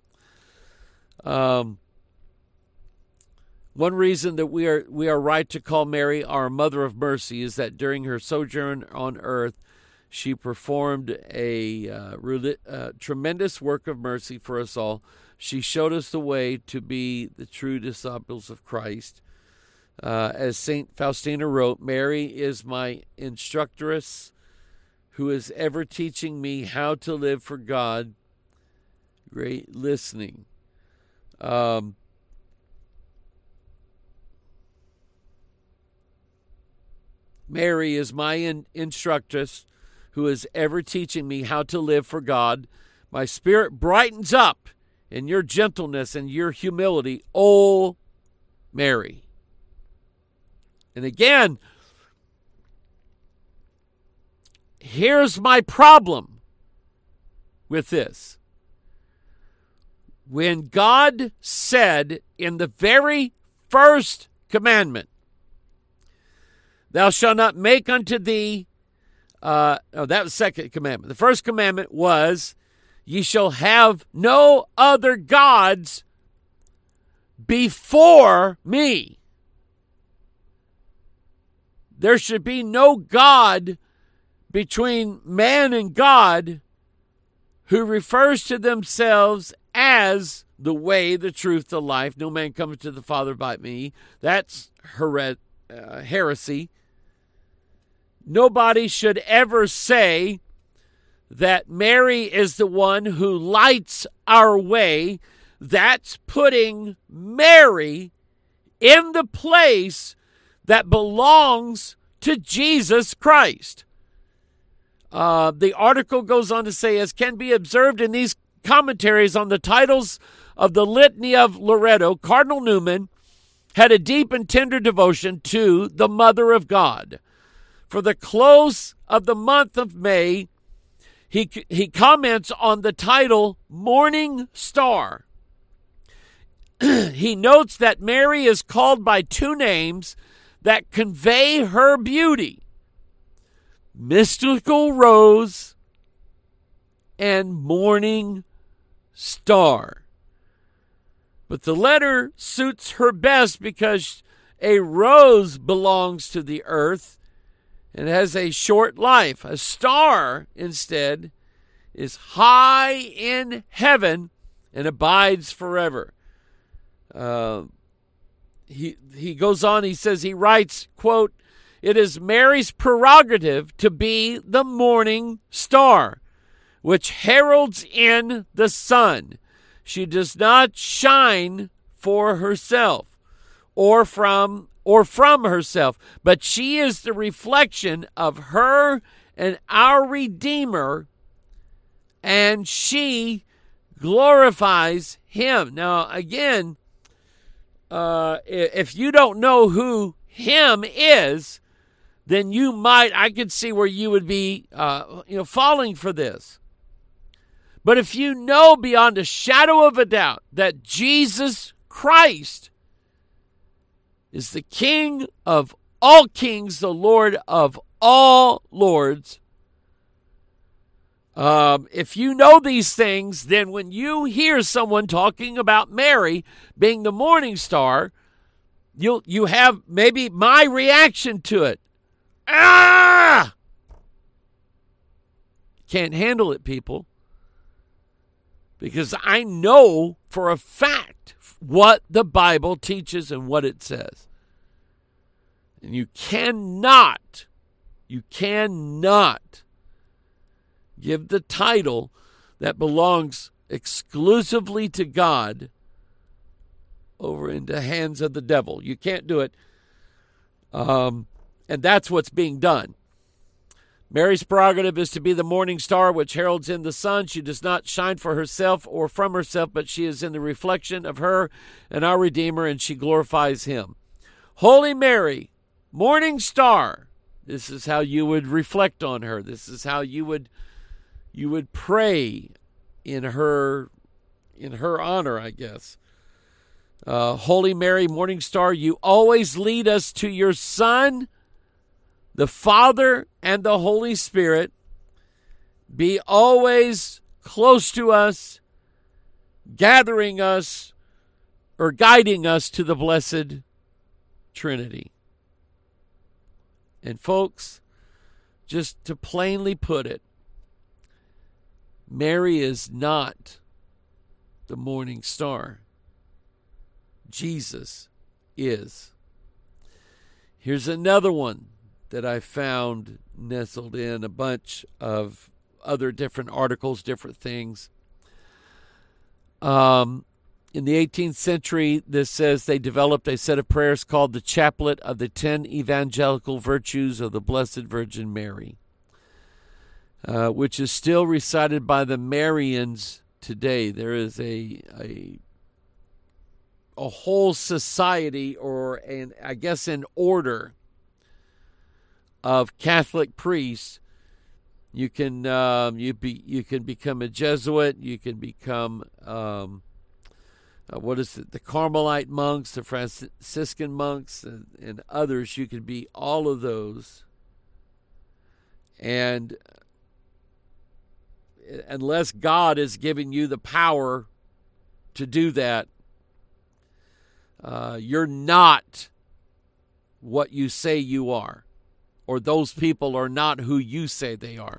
Um, one reason that we are we are right to call Mary our Mother of Mercy is that during her sojourn on earth, she performed a uh, really, uh, tremendous work of mercy for us all. She showed us the way to be the true disciples of Christ. Uh, as Saint Faustina wrote, Mary is my instructress who is ever teaching me how to live for God. Great listening. Um, Mary is my in- instructress who is ever teaching me how to live for God. My spirit brightens up in your gentleness and your humility, O Mary. And again, here's my problem with this. When God said in the very first commandment, thou shalt not make unto thee, uh, oh, that was the second commandment. The first commandment was, ye shall have no other gods before me. There should be no God between man and God who refers to themselves as the way, the truth, the life. No man cometh to the Father but me. That's her- uh, heresy. Nobody should ever say that Mary is the one who lights our way. That's putting Mary in the place that belongs to Jesus Christ. Uh, the article goes on to say, as can be observed in these commentaries on the titles of the Litany of Loretto, Cardinal Newman had a deep and tender devotion to the Mother of God. For the close of the month of May, he, he comments on the title Morning Star. He notes that Mary is called by two names that convey her beauty: Mystical Rose and Morning Star. But the letter suits her best because a rose belongs to the earth and has a short life. A star, instead, is high in heaven and abides forever. Uh, he he goes on, he says, he writes, quote, it is Mary's prerogative to be the morning star, which heralds in the sun. She does not shine for herself or from or from herself, but she is the reflection of her and our Redeemer, and she glorifies him. Now, again, uh, if you don't know who him is, then you might, I could see where you would be, uh, you know, falling for this. But if you know beyond a shadow of a doubt that Jesus Christ is the King of all kings, the Lord of all lords, um, if you know these things, then when you hear someone talking about Mary being the morning star, you'll you have maybe my reaction to it. Ah! Can't handle it, people. Because I know for a fact what the Bible teaches and what it says. And you cannot, you cannot give the title that belongs exclusively to God over into hands of the devil. You can't do it. Um, and that's what's being done. Mary's prerogative is to be the morning star which heralds in the sun. She does not shine for herself or from herself, but she is in the reflection of her and our Redeemer, and she glorifies him. Holy Mary, morning star. This is how you would reflect on her. This is how you would you would pray in her in her honor, I guess. Uh, Holy Mary, morning star, you always lead us to your Son, the Father, and the Holy Spirit. Be always close to us, gathering us, or guiding us to the blessed Trinity. And folks, just to plainly put it, Mary is not the morning star. Jesus is. Here's another one that I found nestled in a bunch of other different articles, different things. Um, In the eighteenth century, this says they developed a set of prayers called the Chaplet of the Ten Evangelical Virtues of the Blessed Virgin Mary, uh, which is still recited by the Marians today. There is a a, a whole society, or an, I guess an order of Catholic priests. You can um, you be you can become a Jesuit. You can become um, Uh, what is it? The Carmelite monks, the Franciscan monks, and, and others. You could be all of those. And unless God is giving you the power to do that, uh, you're not what you say you are, or those people are not who you say they are.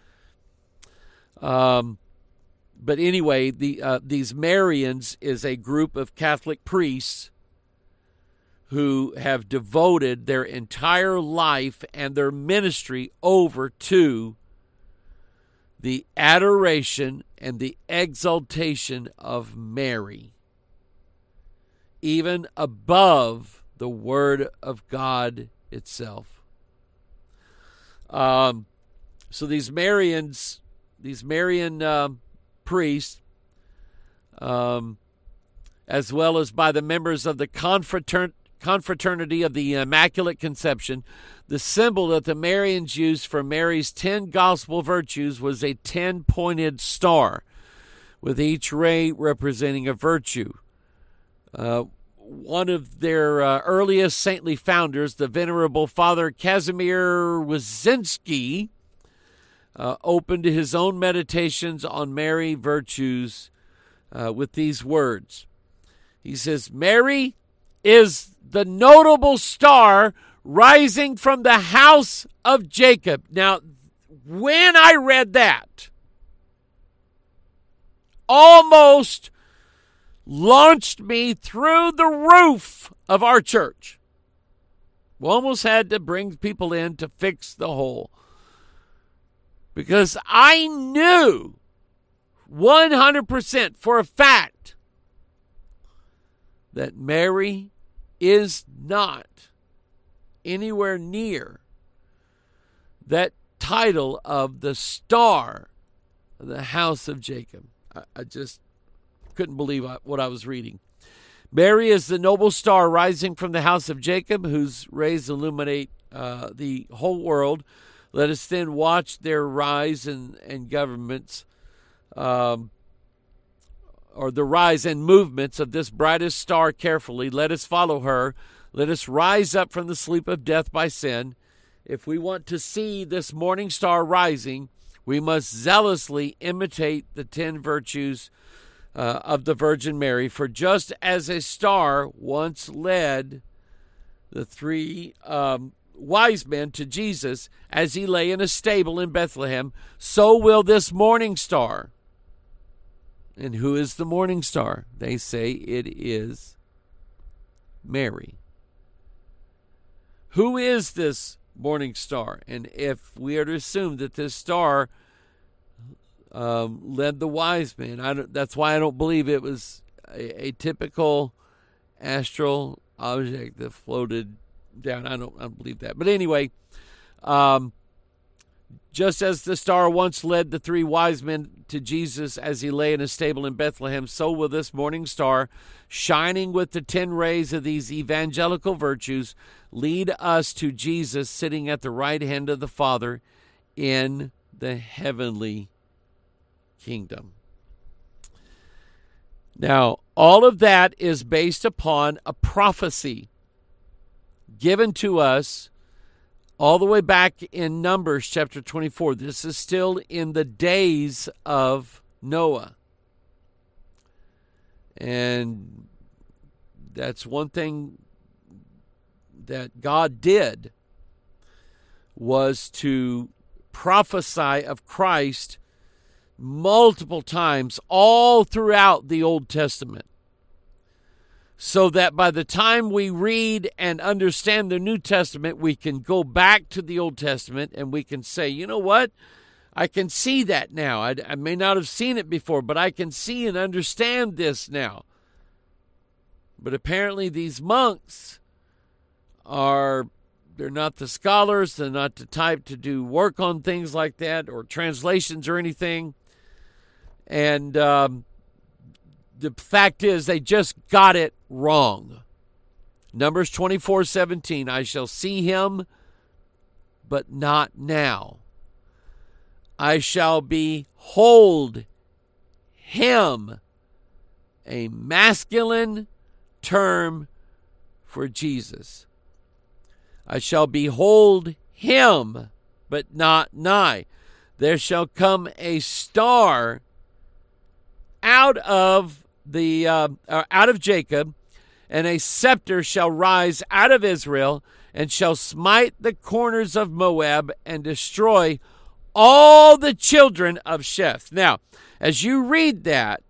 Um. But anyway, the uh, these Marians is a group of Catholic priests who have devoted their entire life and their ministry over to the adoration and the exaltation of Mary, even above the Word of God itself. Um, so these Marians, these Marian uh, priests, um, as well as by the members of the confratern- confraternity of the Immaculate Conception, the symbol that the Marians used for Mary's ten gospel virtues was a ten-pointed star, with each ray representing a virtue. Uh, one of their uh, earliest saintly founders, the Venerable Father Casimir Wyszynski, uh, opened his own meditations on Mary virtues uh, with these words. He says, "Mary is the notable star rising from the house of Jacob." Now, when I read that, almost launched me through the roof of our church. We almost had to bring people in to fix the hole. Because I knew one hundred percent for a fact that Mary is not anywhere near that title of the star of the house of Jacob. I, I just couldn't believe what I was reading. Mary is the noble star rising from the house of Jacob, whose rays illuminate uh, the whole world. Let us then watch their rise and, and governments, um, or the rise and movements of this brightest star carefully. Let us follow her. Let us rise up from the sleep of death by sin. If we want to see this morning star rising, we must zealously imitate the ten virtues uh, of the Virgin Mary. For just as a star once led the three um, wise men to Jesus as he lay in a stable in Bethlehem, so will this morning star. And who is the morning star? They say it is Mary. Who is this morning star? And if we are to assume that this star um, led the wise men, I don't, that's why I don't believe it was a, a typical astral object that floated down. I don't, I don't believe that. But anyway, um, just as the star once led the three wise men to Jesus as he lay in a stable in Bethlehem, so will this morning star, shining with the ten rays of these evangelical virtues, lead us to Jesus sitting at the right hand of the Father in the heavenly kingdom. Now, all of that is based upon a prophecy given to us all the way back in Numbers chapter twenty-four. This is still in the days of Noah. And that's one thing that God did, was to prophesy of Christ multiple times all throughout the Old Testament, so that by the time we read and understand the New Testament, we can go back to the Old Testament and we can say, you know what? I can see that now. I, I may not have seen it before, but I can see and understand this now. But apparently these monks are, they're not the scholars, they're not the type to do work on things like that or translations or anything. And um, the fact is they just got it wrong. Numbers twenty-four seventeen, I shall see him, but not now. I shall behold him, a masculine term for Jesus. I shall behold him, but not nigh. There shall come a star out of the uh, uh, out of Jacob, and a scepter shall rise out of Israel, and shall smite the corners of Moab, and destroy all the children of Sheth. Now, as you read that,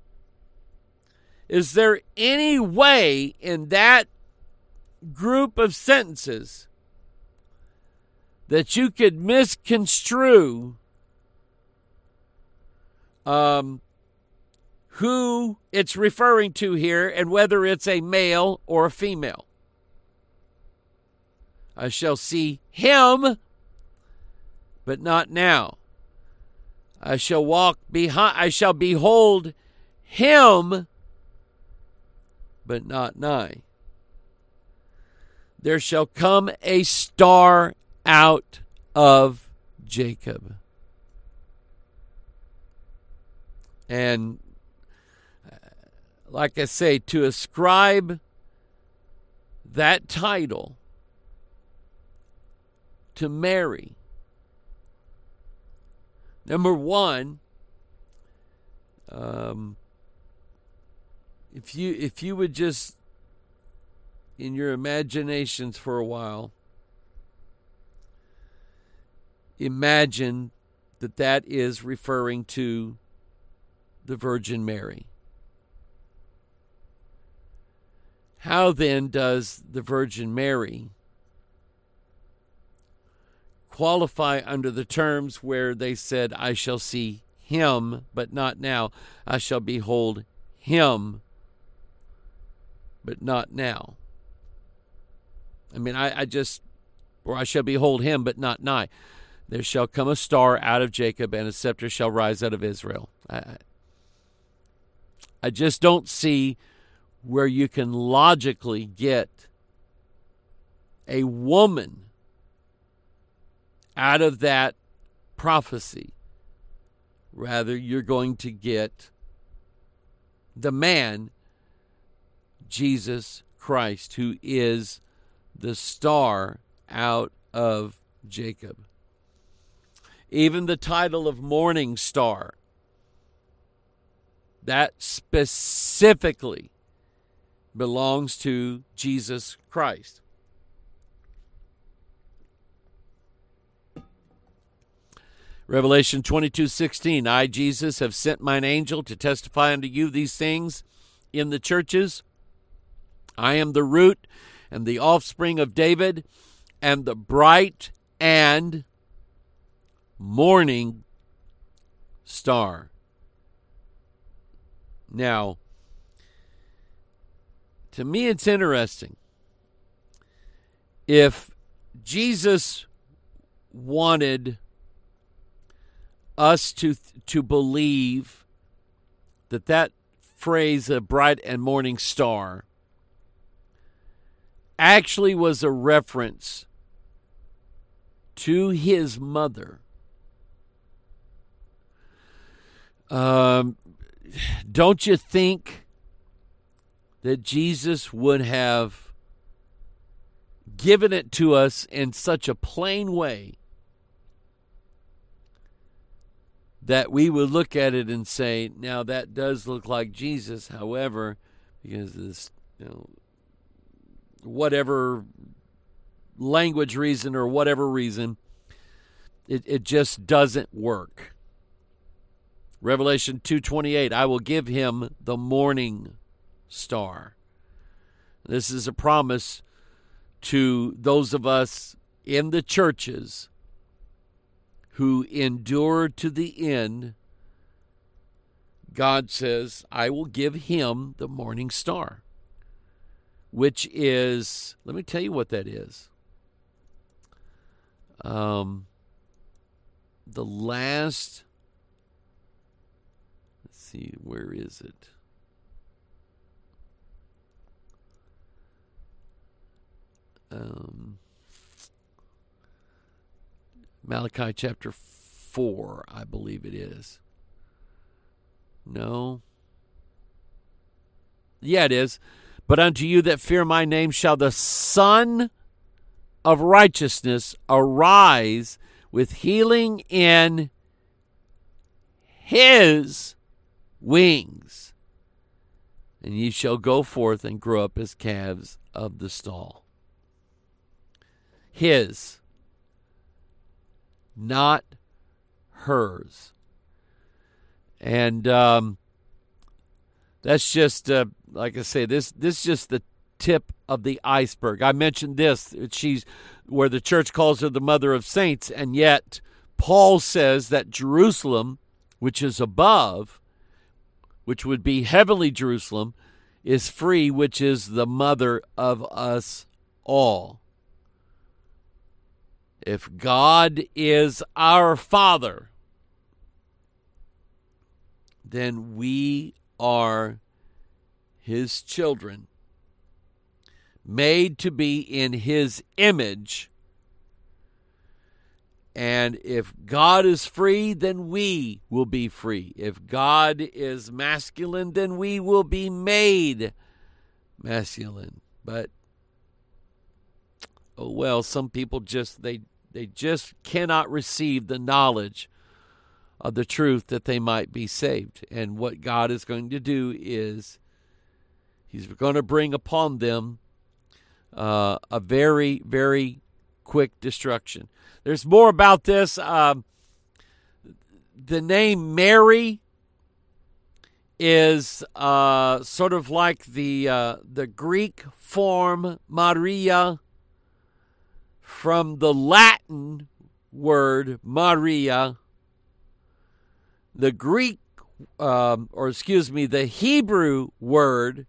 is there any way in that group of sentences that you could misconstrue um, who it's referring to here and whether it's a male or a female? I shall see him, but not now. I shall walk behind, I shall behold him, but not nigh. There shall come a star out of Jacob. And like I say, to ascribe that title to Mary, number one, um, if you if you would just, in your imaginations for a while, imagine that that is referring to the Virgin Mary. How then does the Virgin Mary qualify under the terms where they said, I shall see him, but not now. I shall behold him, but not now. I mean, I, I just, or I shall behold him, but not nigh. There shall come a star out of Jacob, and a scepter shall rise out of Israel. I, I just don't see where you can logically get a woman out of that prophecy. Rather, you're going to get the man, Jesus Christ, who is the star out of Jacob. Even the title of Morning Star, that specifically belongs to Jesus Christ. Revelation twenty-two sixteen, I, Jesus, have sent mine angel to testify unto you these things in the churches. I am the root and the offspring of David, and the bright and morning star. Now, to me, it's interesting. If Jesus wanted us to to believe that that phrase, a bright and morning star, actually was a reference to his mother, um, don't you think that Jesus would have given it to us in such a plain way that we would look at it and say, now that does look like Jesus, however, because this, you know, whatever language reason or whatever reason, it, it just doesn't work. Revelation two twenty-eight, I will give him the morning star. This is a promise to those of us in the churches who endure to the end. God says, I will give him the morning star. which is, let me tell you what that is. Um, the last, let's see, where is it? Um, Malachi chapter four, I believe it is. No. Yeah, it is. But unto you that fear my name shall the Son of righteousness arise with healing in his wings. And ye shall go forth and grow up as calves of the stall. His, not hers. And um, that's just, uh, like I say, this this is just the tip of the iceberg. I mentioned this. She's where the church calls her the mother of saints, and yet Paul says that Jerusalem, which is above, which would be heavenly Jerusalem, is free, which is the mother of us all. If God is our Father, then we are his children, made to be in his image. And if God is free, then we will be free. If God is masculine, then we will be made masculine. But, oh well, some people just, they They just cannot receive the knowledge of the truth that they might be saved. And what God is going to do is he's going to bring upon them uh, a very, very quick destruction. There's more about this. Um, the name Mary is uh, sort of like the uh, the Greek form Maria, from the Latin word Maria. The Greek, um, or excuse me, the Hebrew word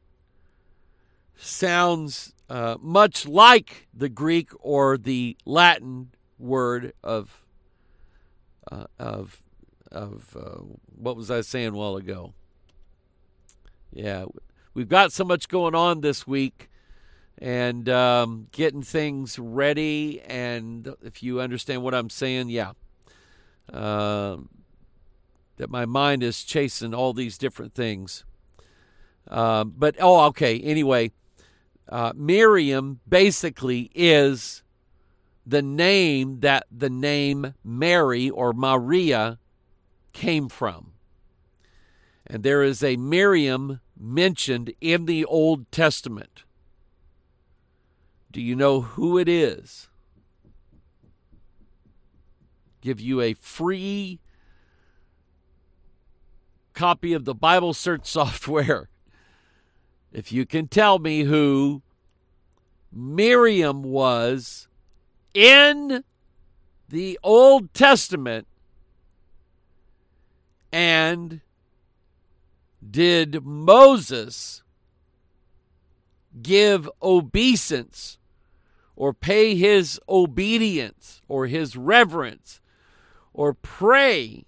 sounds uh, much like the Greek or the Latin word of uh, of of uh, what was I saying a while ago? Yeah, we've got so much going on this week. And um, getting things ready, and if you understand what I'm saying, yeah, uh, that my mind is chasing all these different things. Uh, but, oh, okay, anyway, uh, Miriam basically is the name that the name Mary or Maria came from. And there is a Miriam mentioned in the Old Testament. Do you know who it is? Give you a free copy of the Bible search software. If you can tell me who Miriam was in the Old Testament, and did Moses give obeisance or pay his obedience or his reverence or pray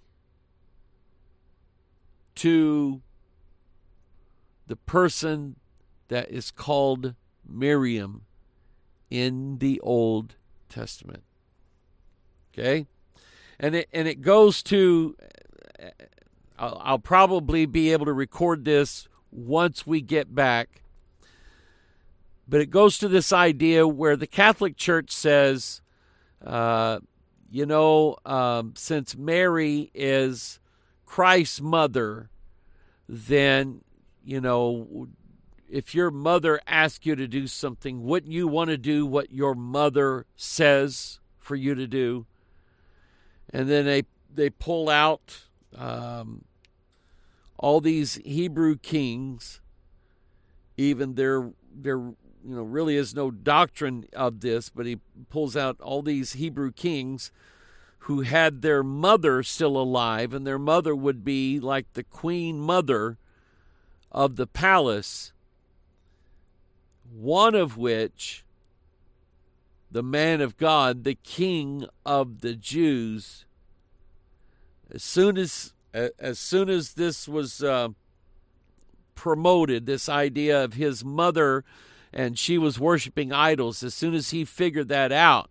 to the person that is called Miriam in the Old Testament? Okay? And it and it goes to, I'll, I'll probably be able to record this once we get back. But it goes to this idea where the Catholic Church says, uh, you know, um, since Mary is Christ's mother, then, you know, if your mother asks you to do something, wouldn't you want to do what your mother says for you to do? And then they they pull out um, all these Hebrew kings, even their their. You know, really is no doctrine of this, but he pulls out all these Hebrew kings who had their mother still alive, and their mother would be like the queen mother of the palace. one of which the man of God, the King of the Jews, as soon as as soon as this was uh, promoted, this idea of his mother and she was worshiping idols, as soon as he figured that out,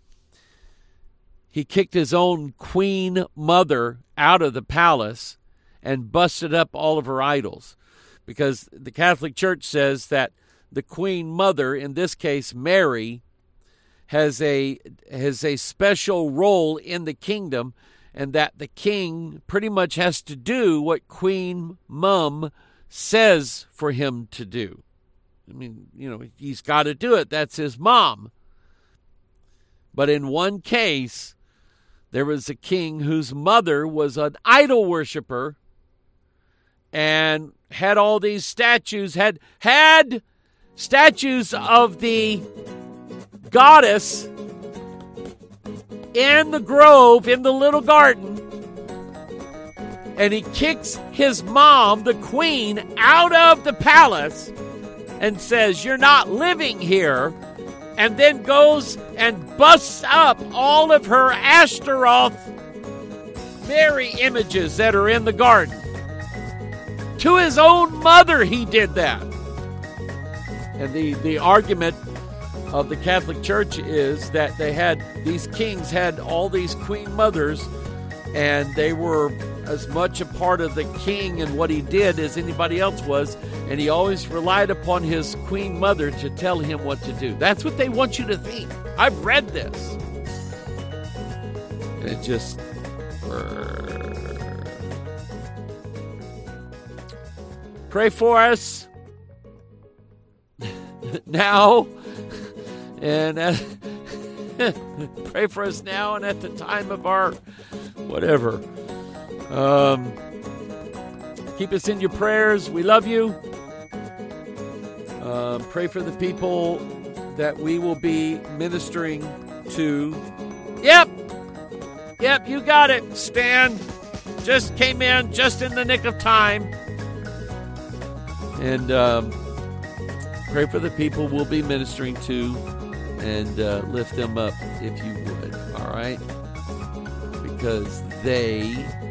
he kicked his own queen mother out of the palace and busted up all of her idols. Because the Catholic Church says that the queen mother, in this case Mary, has a has a special role in the kingdom, and that the king pretty much has to do what Queen Mum says for him to do. I mean, you know, he's got to do it. That's his mom. But in one case, there was a king whose mother was an idol worshiper and had all these statues, had had statues of the goddess in the grove, in the little garden, and he kicks his mom, the queen, out of the palace and says, "You're not living here," and then goes and busts up all of her Ashtaroth Mary images that are in the garden. To his own mother he did that. And the, the argument of the Catholic Church is that they had, these kings had all these queen mothers, and they were as much a part of the king and what he did as anybody else was, and he always relied upon his queen mother to tell him what to do. That's what they want you to think. I've read this. And it just... Pray for us now, and at, pray for us now and at the time of our whatever. Um, keep us in your prayers. We love you. Um, pray for the people that we will be ministering to. Yep. Yep, you got it, Stan. Just came in just in the nick of time. And um, pray for the people we'll be ministering to, and uh, lift them up if you would, all right? Because they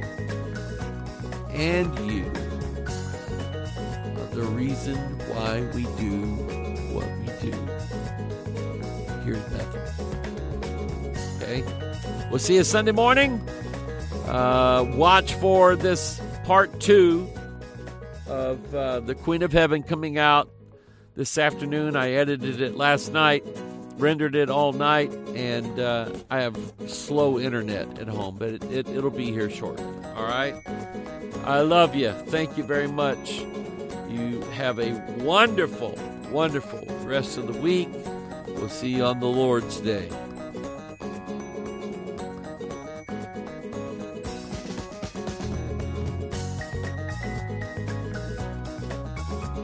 and you are the reason why we do what we do. Here's Bethel. Okay? We'll see you Sunday morning. Uh, watch for this part two of uh, The Queen of Heaven coming out this afternoon. I edited it last night, rendered it all night, and uh, I have slow internet at home, but it, it, it'll be here shortly. All right? I love you. Thank you very much. You have a wonderful, wonderful rest of the week. We'll see you on the Lord's Day.